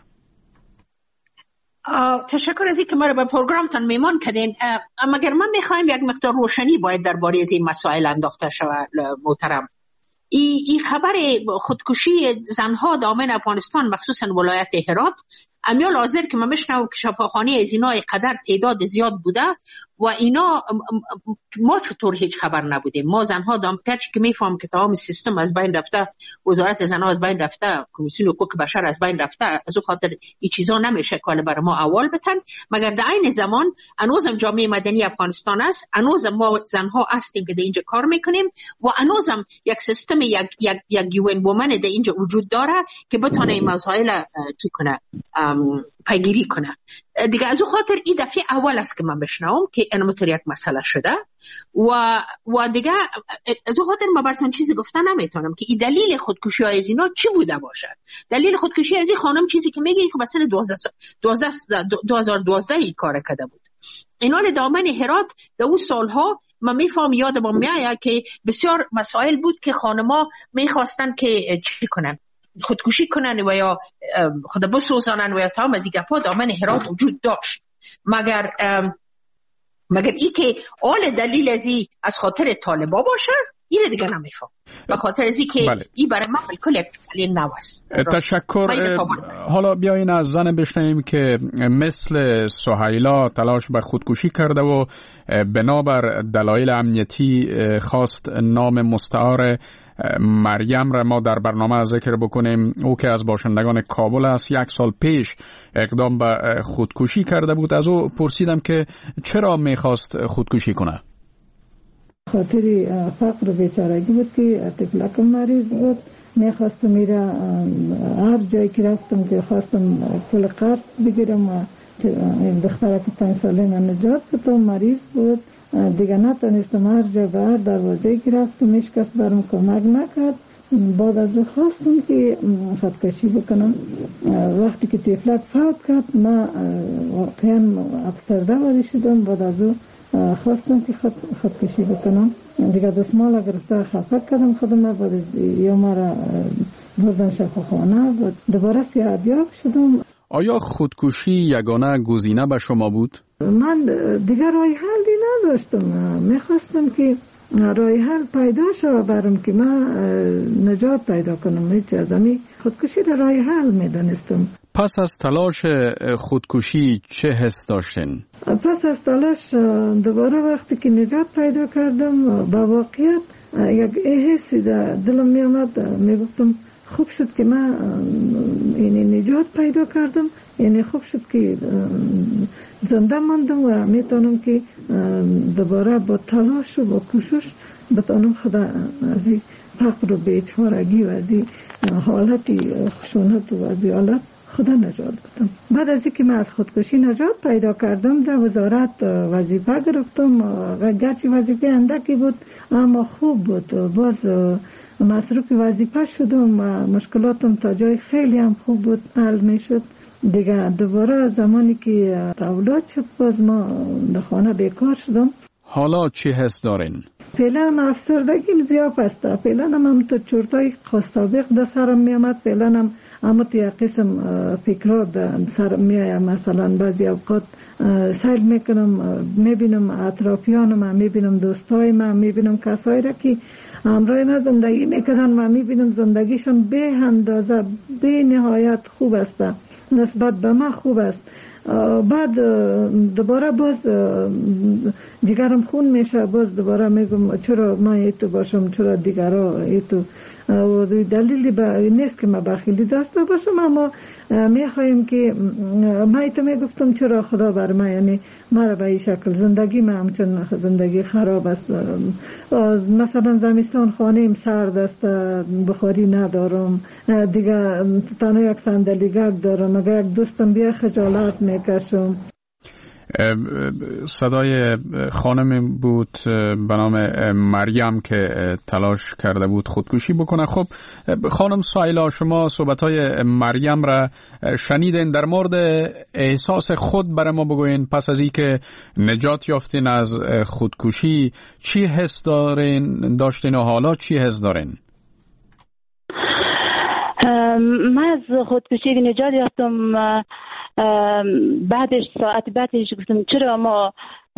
تشکر از اینکه ما را به پروگرامتان میمان کردین. مگر من میخوایم یک مقدار روشنی باید درباره از این مسائل انداخته شود محترم. این ای خبر خودکشی زنها دامن افغانستان مخصوصا ولایت هرات امیال حاضر که من بشنوم که شفاخانه از اینا قدر تعداد زیاد بوده و اینا ما چطور هیچ خبر نبودیم. ما زنها دام کچی که میفهم که تمام سیستم از بین رفته، وزارت زنها از بین رفته، کمیسیون حقوق بشر از بین رفته، از او خاطر این چیزا نمیشه که برای ما اول بتن. مگر در این زمان انوزم جامعه مدنی افغانستان است، انوزم ما زنها هستیم که در اینجا کار میکنیم و انوزم یک سیستم یک یک یک یون وومن در اینجا وجود داره که بتونه این مسائل چی کنه، پیگیری کنه دیگه. از او خاطر این دفعه اول است که من بشنوم که اینمطور یک مسئله شده و و دیگه از او خاطر ما براتون چیزی گفتن نمیتونم که این دلیل خودکشی های از اینا چی بوده باشه. دلیل خودکشی از این خانم چیزی که میگه که مثلا دو هزار و دوازده این کار کرده بود. اینا دامن هرات در اون سالها من میفهم یادم میاد که بسیار مسائل بود که خانما میخواستن که چی کنن، خودکشی کنن و یا خود بسوزانن و یا تا از این گپا دامن هرات وجود داشت. مگر مگر ای که اول دلیل ازی از خاطر طالبا باشه این دیگه نمیفهم، به خاطر ازی که بله. این برای ما بالکل یک دلیل نوست. تشکر. حالا بیاین از زن بشنویم که مثل سهیلا تلاش به خودکشی کرده و بنابر دلایل امنیتی خواست نام مستعار مریم را ما در برنامه ذکر بکنیم. او که از باشندگان کابل است، یک سال پیش اقدام به خودکشی کرده بود. از او پرسیدم که چرا میخواست خودکشی کنه. خاطری فقر و بیچارگی بود که طفلکم مریض بود، میخواستم میره هر جایی که رفتم که خواستم پول قرض بگیرم و دخترک پنج ساله نجات بتم، مریض بود دیگه نتونستم هر جا به هر دروازه که رفتم هیچ کس برام کمک نکرد. بعد از او خواستم که خودکشی بکنم. وقتی که طفلک فوت کرد من واقعا افسرده واری شدم. بعد از او خواستم که خود خودکشی بکنم دیگه، دستمال گرفته خفه کردم خودم. بعد از یه مرا بردن شفاخانه و دوباره صحتیاب شدم. آیا خودکشی یگانه گزینه به شما بود؟ من دیگه راه حلی نداشتم. میخواستم که راه حل پیدا شود برام که من نجات پیدا کنم. هیچ از همین خودکشی را راه حل میدانستم. پس از تلاش خودکشی چه حس داشتین؟ پس از تلاش دوباره وقتی که نجات پیدا کردم با واقعیت یک حسی در دلم می آمد، می گفتم خوب شد که من یعنی نجات پیدا کردم، یعنی خوب شد که زنده ماندم و میتونم که دوباره با تلاش و با کوشش بتونم خدا از این فقر و بیچارگی و از این حالتی خشونت و از این حالت خدا نجات بدم. بعد از اینکه من از خودکشی نجات پیدا کردم در وزارت وظیفه گرفتم، گرچه وظیفه اندکی بود اما خوب بود، باز مصروف وظیفه شدم و مشکلاتم تا جای خیلی هم خوب بود حل می شد. دیگه دوباره زمانی که اولاد شد باز ما در خانه بیکار شدم. حالا چی حس دارین؟ فعلا هم افسردگیم زیاد است، فعلا هم هم تو چرتای خاصابق در سرم می آمد، فعلا هم اما تو یک قسم فکرات در سرم می آید. مثلا بعضی اوقات سیل میکنم، میبینم اطرافیانم، میبینم دوستای من، میبینم کسایی را که همراه من زندگی میکنن و میبینم زندگیشون به اندازه به نهایت خوب است، نسبت به من خوب است. بعد دوباره باز جگرم خون میشه، باز دوباره میگم چرا من ایتو باشم، چرا دیگرها ایتو. دلیلی به نیست که ما بخیلی داشته باشم، اما میخوایم که ما ایتو میگفتم چرا خدا بر ما، یعنی مرا به این شکل زندگی ما همچون زندگی خراب است. مثلا زمستان خانه‌ام سرد است، بخاری ندارم دیگه، تنها یک صندلی‌گرد دارم، اگر یک دوستم بیا خجالت میکشم. صدای خانم بود به نام مریم که تلاش کرده بود خودکشی بکنه. خب خانم سایلا، شما صحبت‌های مریم را شنیدین، در مورد احساس خود برای ما بگوین. پس از اینکه نجات یافتین از خودکشی چی حس دارین داشتین و حالا چی حس دارین؟ من از خودکشی نجات یافتم، بعدش ساعت بعدش گفتم چرا ما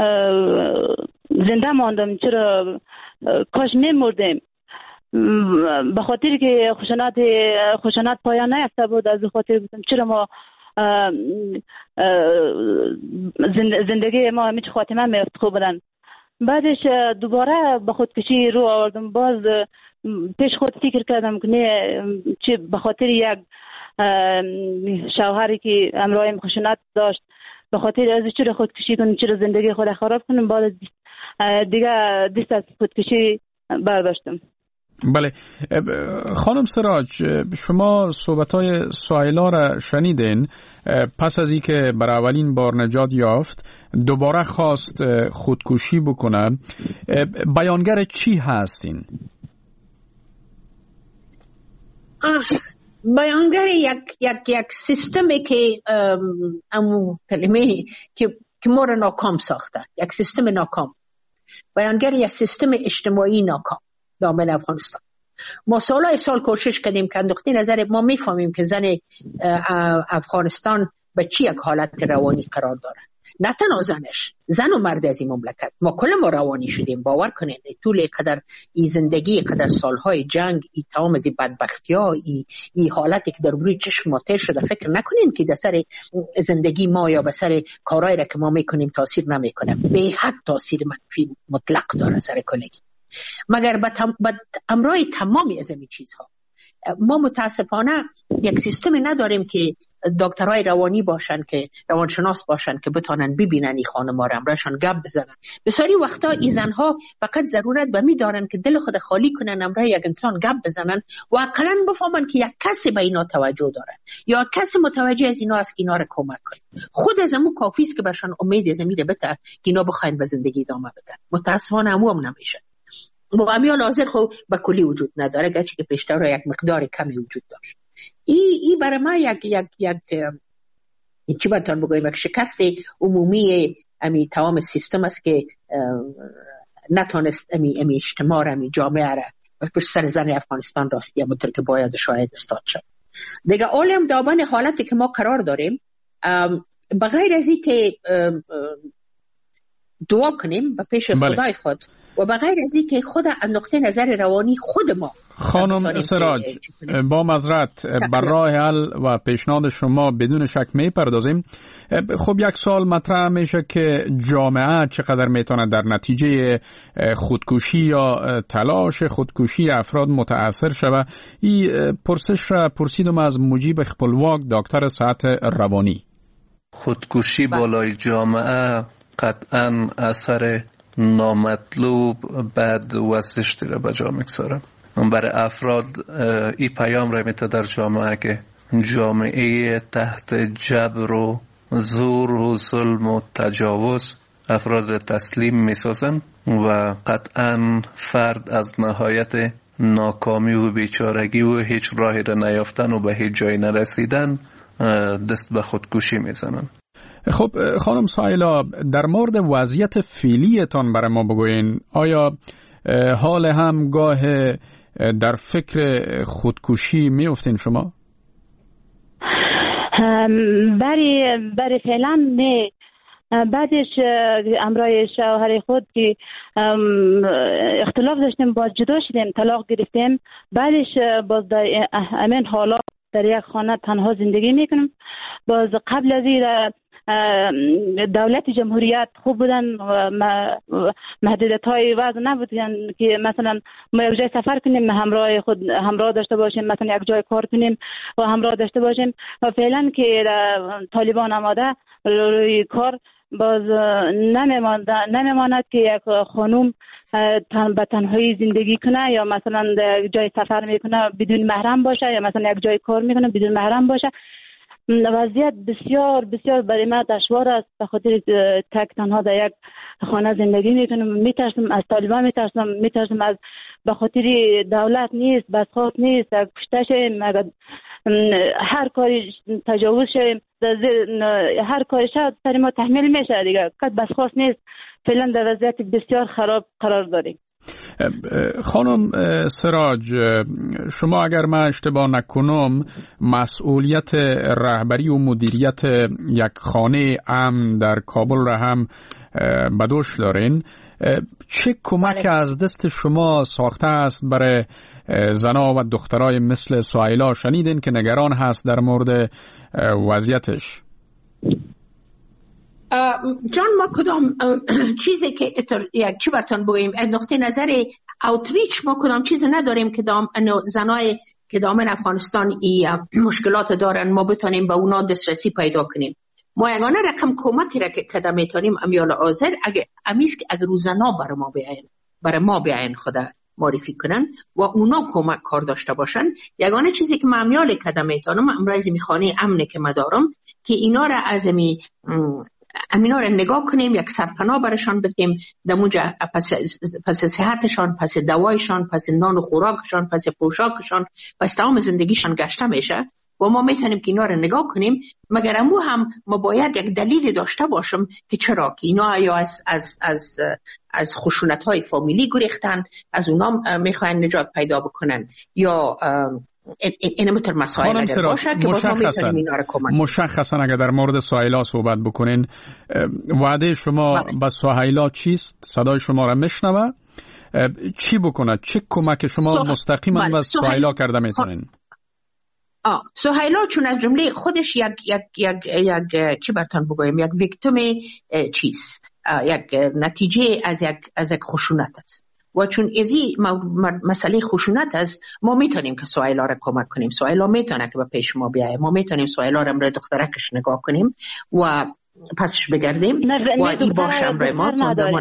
زنده ماندم، چرا کاش میمردیم، به خاطر که خشونت خشونت پایان نیافته بود. از خاطر گفتم چرا ما زندگی ما همیشه خاتمه میافت خوب بودن. بعدش دوباره به خودکشی رو آوردم، باز پیش خود فکر کردم که نه، چه به خاطر یک شوهری که امرایم خشونت داشت، به خاطر از چرا خودکشی کنم، چرا زندگی خود خراب کنم. بعد دیگه دست از خودکشی برداشتم. بله خانم سراج، شما صحبت‌های سایلا را شنیدین. پس از اینکه برای اولین بار نجات یافت دوباره خواست خودکشی بکنه، بیانگر چی هستین؟ بیانگر یک یک یک سیستمی که امو کلمه که که ما را ناکام ساخته، یک سیستم ناکام. بیانگر یک سیستم اجتماعی ناکام دامن افغانستان. ما سالهای سال کوشش کردیم که اندوختی نظر ما میفهمیم که زن افغانستان به چی یک حالت روانی قرار داره. نه تنها زنش، زن و مرد از این مملکت، ما کل ما روانی شدیم. باور کنین طول قدر ای زندگی، قدر سالهای جنگ، ای تمام از بدبختی ها، ای, ای حالتی که در روی چشم ما تیر شده، فکر نکنین که در سر زندگی ما یا به سر کارهایی را که ما میکنیم تاثیر نمیکنه. به حد تاثیر منفی مطلق داره سر کلگی. مگر به امرای تمامی از این چیزها ما متاسفانه یک سیستمی نداریم که دکترای روانی باشن، که روانشناس باشن که بتونن ببینن این خانم‌ها را، امرایشان گپ بزنن. بسیاری وقتا این زنها فقط ضرورت به می دارن که دل خود خالی کنن، امرای یک انسان گپ بزنن و اقلاً بفهمن که یک کسی به اینا توجه داره یا کسی متوجه از اینا است که اینا را کمک کنه. خود از امو کافی است که برشان امید از امید بده که اینا بخواین به زندگی ادامه بدن. متاسفانه امو هم نمیشه. مقامیان حاضر خب به کلی وجود نداره، گرچه که پیشتر یک مقدار کمی وجود داشت. ای ای برای ما یک یک یک چی بتون بگویم یک شکست عمومی امی تمام سیستم است که نتونست امی امی اجتماع امی جامعه را پشت سر زن افغانستان راستی همونطور که باید شاید استاد شد. دیگه عالم دابن حالتی که ما قرار داریم، بغیر از این که دعا کنیم به پیش خدای بله. خود و بغیر از این که خود از نقطه نظر روانی خود ما. خانم سراج با معذرت بر راه حل و پیشنهاد شما بدون شک می پردازیم. خب یک سوال مطرح میشه که جامعه چقدر میتونه در نتیجه خودکشی یا تلاش خودکشی افراد متاثر شوه. این پرسش را پرسیدم از مجیب خپلواک دکتر صحت روانی. خودکشی بالای جامعه قطعا اثر نامطلوب بد و زشتی را به جا میگذاره. برای افراد این پیام را میده در جامعه که جامعه تحت جبر و زور و ظلم و تجاوز افراد تسلیم میسازن و قطعا فرد از نهایت ناکامی و بیچارگی و هیچ راهی را نیافتن و به هیچ جایی نرسیدن دست به خودکشی میزنن. خب خانم سایلا در مورد وضعیت فعلیتان برای ما بگوین. آیا حال هم گاه در فکر خودکشی میافتین شما؟ برای برای فعلا نه. بعدش امرای شوهر خود که اختلاف داشتیم باز جدا شدیم، طلاق گرفتیم. بعدش باز در امین حالا در یک خانه تنها زندگی میکنم. باز قبل از این دولت جمهوریت خوب بودن و محدودیت های وضع نبودن که مثلا ما یک جای سفر کنیم همراه خود همراه داشته باشیم، مثلا یک جای کار کنیم و همراه داشته باشیم. و فعلا که طالبان آماده روی کار باز نمیماند نمیماند که یک خانوم تن به تنهایی زندگی کنه یا مثلا یک جای سفر میکنه بدون محرم باشه یا مثلا یک جای کار میکنه بدون محرم باشه. وضعیت بسیار بسیار برای من دشوار است. به خاطر تک تنها در یک خانه زندگی میکنم. میترسم از طالبان، میترسم میترسم از به خاطر دولت نیست، بسخواست نیست، کشته شیم، هر کاری تجاوز شیم، هر کاری شد سر ما تحمیل میشه دیگه. قد بسخواست نیست. فعلا در وضعیت بسیار خراب قرار داریم. خانم سراج، شما اگر من اشتباه نکنم مسئولیت رهبری و مدیریت یک خانه امن در کابل را هم به دوش دارین. چه کمک از دست شما ساخته است برای زنها و دخترای مثل سهیلا؟ شنیدین که نگران هست در مورد وضعیتش. جان ما کدام چیزی که یک چی براتون بگوییم از نقطه نظر اوتریچ ما کدام چیز نداریم که دام زنای که دامن افغانستان ای مشکلات دارن ما بتونیم به اونا دسترسی پیدا کنیم. ما یگانه رقم کمکی را که کده میتونیم امیال آذر اگر امیست که اگر زنا برای ما بیاین برای ما بیاین خدا معرفی کنن و اونا کمک کار داشته باشن. یگانه چیزی که ما امیال کده میتونم امروز میخوانی امنه که ما دارم که اینا را از می امینا رو نگاه کنیم، یک سرپناه برشان بدیم، دمونجا پس, پس صحتشان، پس دوایشان، پس نان و خوراکشان، پس پوشاکشان، پس تمام زندگیشان گشته میشه و ما میتونیم که اینا رو نگاه کنیم. مگر امو هم ما باید یک دلیل داشته باشم که چرا که اینا یا از از از از خشونت های فامیلی گریختن، از اونا میخواین نجات پیدا بکنن یا این متر مسائل اگر باشه که باز ما میتونیم اینا رو کمک. مشخصا اگر در مورد سهیلا صحبت بکنین، وعده شما به سهیلا چیست؟ صدای شما را میشنوه، چی بکنه؟ چه کمک شما مستقیما به سهیلا کرده میتونین؟ آه سهیلا چون از جمله خودش یک یک یک یک چی براتون بگویم یک ویکتیم چیز یک نتیجه از یک از یک خشونت است و چون ازی مسئله خشونت است ما میتونیم که سهیلا را کمک کنیم. سهیلا میتونه که به پیش ما بیایه، ما میتونیم سهیلا را امروز دخترکش نگاه کنیم و پسش بگردیم و ای باشه امروز ما تا زمان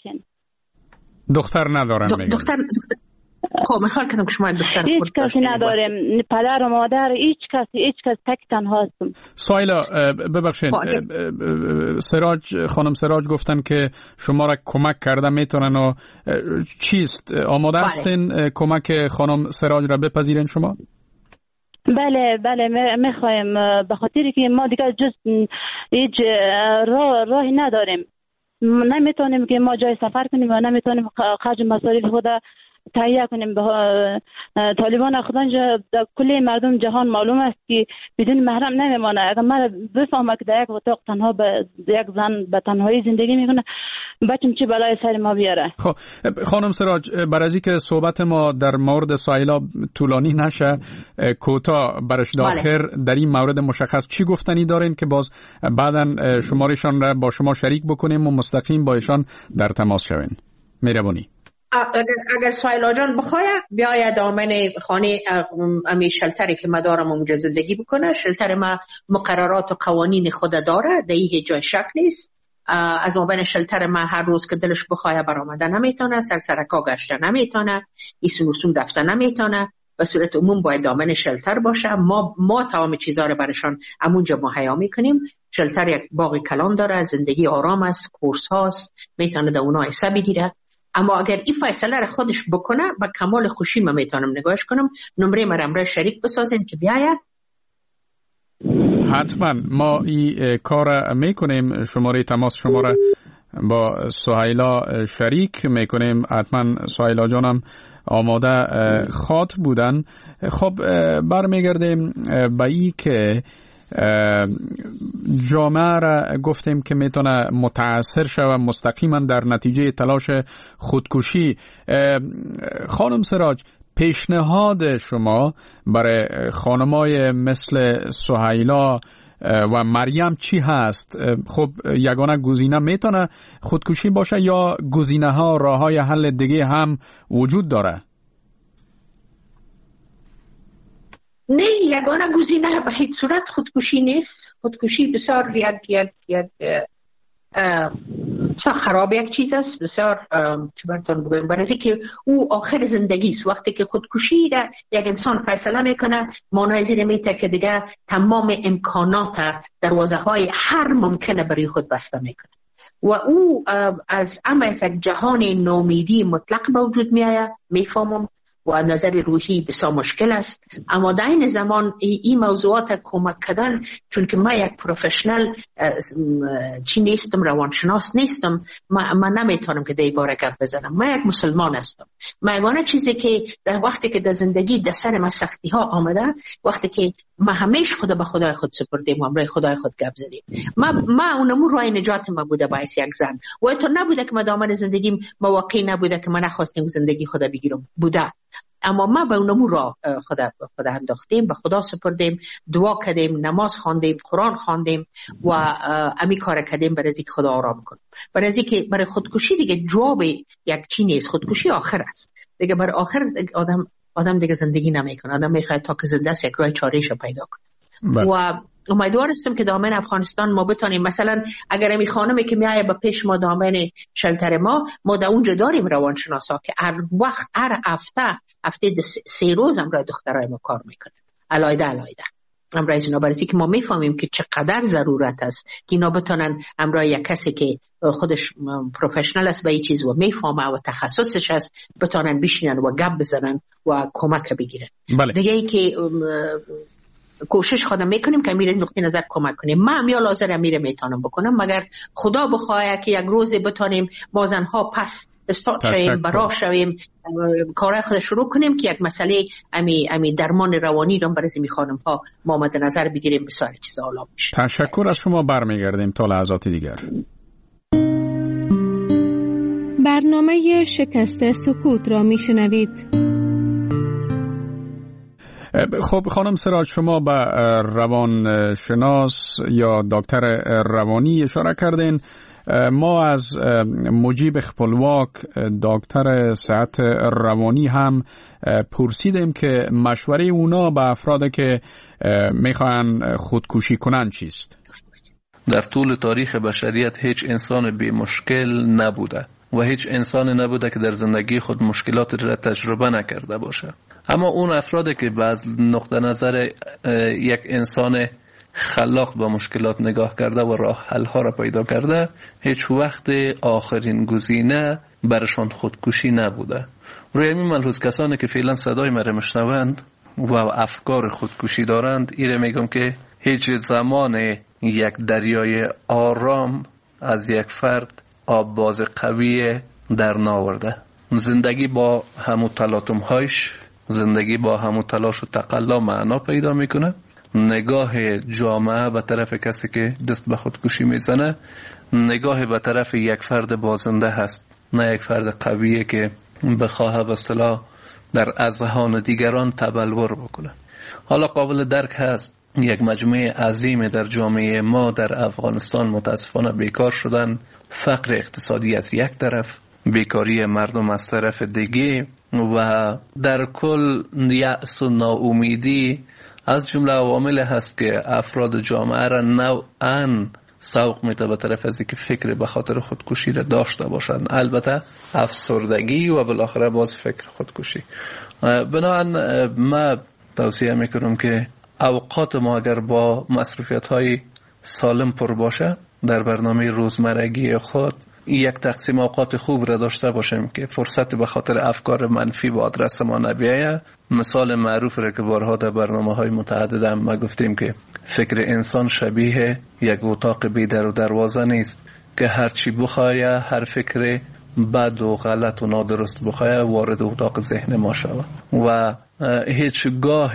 دختر ندارن میگن. دختر خب میخوام کنم که شما دختر هیچ کسی نداریم، پدر و مادر هیچ کسی هیچ کس تک تنها هستم. سهیلا ببخشید سراج خانم سراج گفتن که شما را کمک کرده میتونن و چیست؟ آماده هستین کمک خانم سراج را بپذیرین شما؟ بله بله میخوایم، به خاطری که ما دیگه جز هیچ راه راهی نداریم. نمیتونیم که ما جای سفر کنیم و نمیتونیم خرج مصارف خود تهیه کنیم. طالبان خودن در کل مردم جهان معلوم است که بدون محرم نمیمانه. اگر من بفهمم که در یک اتاق تنها به یک زن به تنهایی زندگی میکنه، بچم چه بلای سر ما بیاره. خب خانم سراج، برای از اینکه صحبت ما در مورد ساحلا طولانی نشه، کوتاه برش داخل در این مورد مشخص چی گفتنی دارین که باز بعداً شمارشان را با شما شریک بکنیم و مستقیم با ایشان در تماس شوین. مهربانی. اگر, اگر سایلا جان بخواه بیاید دامن خانه امی شلتری که ما دارم اونجا زندگی بکنه. شلتر ما مقررات و قوانین خود داره، در این جای شک نیست. از اون شلتر ما هر روز که دلش بخواه برآمده نمیتونه، سر سرکا گشته نمیتونه، ایسون رسوم رفته نمیتونه. به صورت عموم باید دامن شلتر باشه. ما ما تمام چیزا رو برشان همونجا مهیا میکنیم. شلتر یک باغ کلان داره، زندگی آرام است، کورس هاست، میتونه در اونا حصه بگیره. اما اگر این فیصله را خودش بکنه با کمال خوشی من میتونم نگاهش کنم. نمره مرم را شریک بسازین که بیاید. حتما ما این کار میکنیم. شماره تماس شما را با سهیلا شریک میکنیم. حتما سهیلا جانم آماده خاط بودن. خب برمیگردیم به این که جامعه را گفتیم که میتونه متاثر شود مستقیما در نتیجه تلاش خودکشی. خانم سراج، پیشنهاد شما برای خانمای مثل سهیلا و مریم چی هست؟ خب یگانه گزینه میتونه خودکشی باشه یا گزینه ها راه های حل دیگه هم وجود داره؟ نه، یگانه گزینه به هیچ صورت خودکشی نیست. خودکشی بسیار یک یک یک بسیار خراب یک چیز است. بسیار چه براتون بگویم، برای که او آخر زندگی است. وقتی که خودکشی را یک انسان فیصله میکنه، معنای زیر میته که دیگه تمام امکانات دروازه های هر ممکنه برای خود بسته میکنه و او از اما از یک جهان ناامیدی مطلق به وجود میآید. میفهمم و نظر روحی بسیار مشکل است، اما در این زمان این موضوعات کمک کردن، چون که ما یک پروفشنال چی نیستم، روانشناس نیستم، ما, ما نمیتونم که در این باره گپ بزنم. ما یک مسلمان هستم. ما یگانه چیزی که در وقتی که در زندگی در سر ما سختی ها آمده، وقتی که ما همیشه خدا به خدای خود سپردیم و امرای خدای خود گپ زدیم، ما ما اونمو راه نجات ما بوده باعث یک زن. و تو نبوده که ما دامن زندگیم مواقعی نبوده که ما نخواستیم زندگی خدا بگیرم، بوده. اما ما به اونمو را خدا خدا انداختیم، به خدا سپردیم، دعا کردیم، نماز خواندیم، قرآن خواندیم و امی کار کردیم برای اینکه خدا آرام کنه. برای اینکه برای خودکشی دیگه جواب یک چی نیست. خودکشی آخر است دیگه. برای آخر آدم آدم دیگه زندگی نمیکنه. آدم میخواد تا که زنده است یک راه چاره‌ایشو پیدا کنه. و امیدوار هستم که دامن افغانستان ما بتونیم، مثلا اگر امی خانمی که میایه به پیش ما دامن شلتر ما، ما در اونجا داریم روانشناسا که هر وقت هر هفته هفته سه روز امرای دخترای ما کار میکنه، علایده علایده امرای اینا، برای که ما میفهمیم که چقدر ضرورت است که اینا بتونن امرای یک کسی که خودش پروفشنال است به این چیز و میفهمه و تخصصش است بتونن بشینن و گپ بزنن و کمک بگیرن. بله. دیگه ای که کوشش خودم میکنیم که میره نقطه نظر کمک کنیم. ما هم یا لازر میره میتونم بکنم، مگر خدا بخواه که یک روز بتونیم ما زنها پس استارت شویم، برا شویم، کارهای خود شروع کنیم که یک مسئله امی امی درمان روانی رو برای می خانم ها ما مد نظر بگیریم، بسیار چیز عالی میشه. تشکر از شما. برمیگردیم تا لحظات دیگر. برنامه شکست سکوت را میشنوید. خب خانم سراج، شما به روانشناس یا دکتر روانی اشاره کردین. ما از مجیب خپلواک دکتر صحت روانی هم پرسیدیم که مشوره اونا به افرادی که میخوان خودکشی کنن چیست؟ در طول تاریخ بشریت هیچ انسان بی مشکل نبوده و هیچ انسان نبوده که در زندگی خود مشکلات را تجربه نکرده باشه. اما اون افرادی که باز نقطه نظر یک انسان خلاق به مشکلات نگاه کرده و راه حل ها را پیدا کرده، هیچ وقت آخرین گزینه برشان خودکشی نبوده. روی همین ملحوظ کسانی که فعلا صدای مرا میشنوند و افکار خودکشی دارند، ایره میگم که هیچ زمان یک دریای آرام از یک فرد آب باز قوی در ناورده زندگی با همو تلاطم هایش، زندگی با همو تلاش و تقلا معنا پیدا میکنه. نگاه جامعه به طرف کسی که دست به خودکشی میزنه نگاه به طرف یک فرد بازنده هست، نه یک فرد قویه که بخواه به اصطلاح در اذهان دیگران تبلور بکنه. حالا قابل درک هست یک مجموعه عظیم در جامعه ما در افغانستان متاسفانه بیکار شدن، فقر اقتصادی از یک طرف، بیکاری مردم از طرف دیگه و در کل یأس و ناامیدی از جمله عوامل هست که افراد جامعه را نوعاً سوق میده به طرف از اینکه فکر به خاطر خودکشی را داشته باشند، البته افسردگی و بالاخره باز فکر خودکشی. بنابراین من توصیه میکنم که اوقات ما اگر با مصروفیت های سالم پر باشه در برنامه روزمرگی خود یک تقسیم اوقات خوب را داشته باشیم که فرصت به خاطر افکار منفی به آدرس ما نبیاید. مثال معروف را که بارها در برنامه های متعدد هم ما گفتیم که فکر انسان شبیه یک اتاق بی در و دروازه نیست که هرچی بخواه، هر فکر بد و غلط و نادرست بخواه وارد اتاق ذهن ما شود و هیچگاه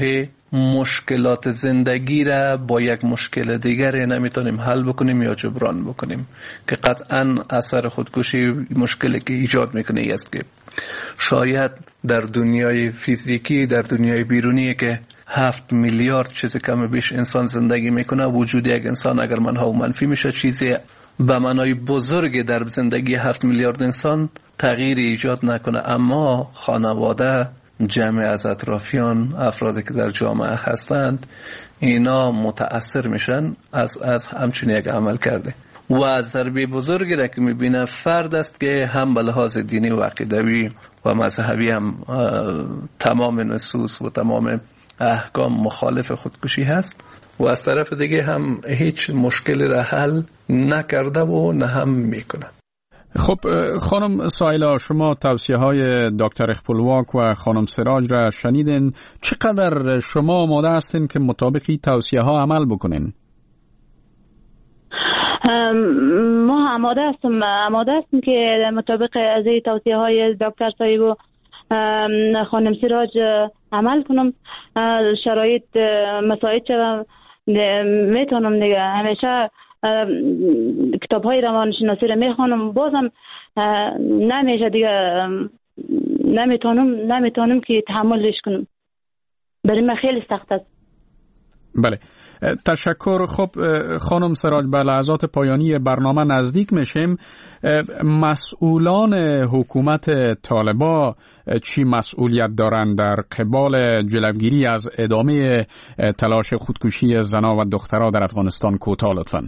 مشکلات زندگی را با یک مشکل دیگر نمیتونیم حل بکنیم یا جبران بکنیم که قطعا اثر خودکشی مشکلی که ایجاد میکنه است که شاید در دنیای فیزیکی، در دنیای بیرونی که هفت میلیارد چیز کم بیش انسان زندگی میکنه، وجود یک انسان اگر منها و منفی میشه چیزی به معنای بزرگ در زندگی هفت میلیارد انسان تغییر ایجاد نکنه، اما خانواده، جمع از اطرافیان، افرادی که در جامعه هستند، اینا متأثر میشن از از همچین یک عمل کرده و از ضربه بزرگی را که میبینه فرد است که هم به لحاظ دینی و عقیدوی و مذهبی هم تمام نصوص و تمام احکام مخالف خودکشی هست و از طرف دیگه هم هیچ مشکلی را حل نکرده و نه هم میکنه. خب خانم سایلا، شما توصیه های دکتر اخپلواک و خانم سراج را شنیدین. چقدر شما آماده هستین که مطابق این توصیه ها عمل بکنین؟ ما آماده هستیم آماده هستیم که مطابق از این توصیه های دکتر صاحب و خانم سراج عمل کنم. شرایط مساعد شدم میتونم دیگه. همیشه کتاب های روانشناسی رو میخوانم، بازم نمیشه دیگه، نمیتونم نمیتونم که تحملش کنم، برای من خیلی سخت است. بله، تشکر. خب خانم سراج، به لحظات پایانی برنامه نزدیک میشیم. مسئولان حکومت طالبان چی مسئولیت دارند در قبال جلوگیری از ادامه تلاش خودکشی زنها و دخترها در افغانستان؟ کوتاه لطفاً.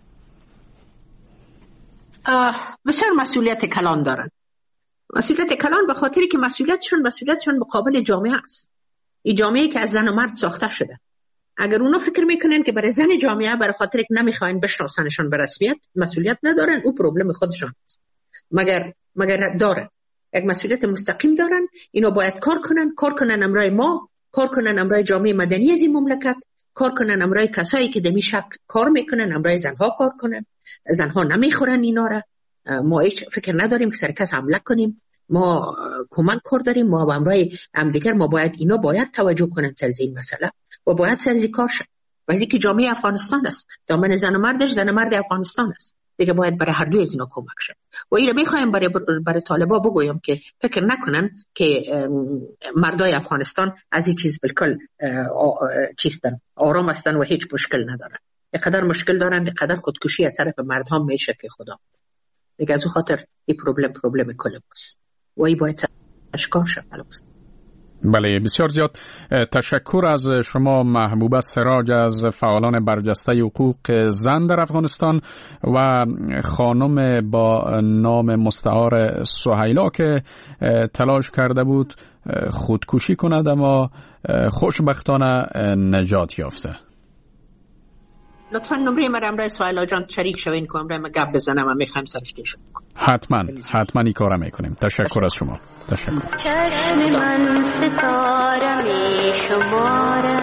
بسیار مسئولیت کلان دارند. مسئولیت کلان به خاطری که مسئولیتشون مسئولیتشون مقابل جامعه است. این جامعه که از زن و مرد ساخته شده. اگر اونا فکر میکنن که برای زن جامعه برای خاطر که نمیخواین بشناسنشون به رسمیت مسئولیت ندارن، او پروبلم خودشون است. مگر مگر دارن یک مسئولیت مستقیم دارن. اینو باید کار کنن، کار کنن امرای ما، کار کنن امرای جامعه مدنی از این مملکت، کار کنن امرای کسایی که دمی شک کار میکنن، امرای زنها کار کنن. زنها نمیخورن اینا را. ما هیچ فکر نداریم که سر کس حمله کنیم. ما کمک کار داریم، ما با امرای هم دیگر ما باید اینا باید توجه کنن سر این مسئله و باید سر این کار شد. و از اینکه جامعه افغانستان است، دامن زن و مردش زن و مرد افغانستان است دیگه، باید برای هر دوی از اینا کمک شد. و این رو میخوایم برای برای طالبا بگویم که فکر نکنن که مردای افغانستان از این چیز بالکل چیستن، آرام هستن و هیچ مشکل ندارن. یقدر مشکل دارن، یقدر خودکشی از طرف مردها میشه که خدا دیگه. از اون خاطر این پروبلم پروبلم کل ماست و این باید اشکار شد. بله، بسیار زیاد تشکر از شما محبوبه سراج از فعالان برجسته حقوق زن در افغانستان و خانم با نام مستعار سهیلا که تلاش کرده بود خودکشی کند اما خوشبختانه نجات یافته. لطفاً نمره من امرای سهیلا جان شریک شوین که امرای من گپ بزنم و میخوایم سرش کشم. حتما حتما این کارا میکنیم. تشکر از شما. تشکر. چشم من ستاره می شماره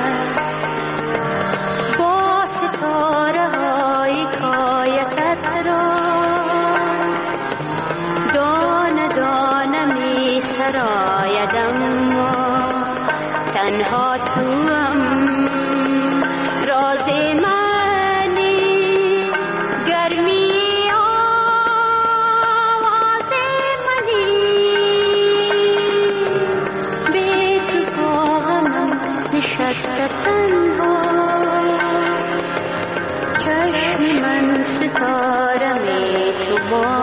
با ستاره های کایتت را دانه دانه می ستاره می شمارم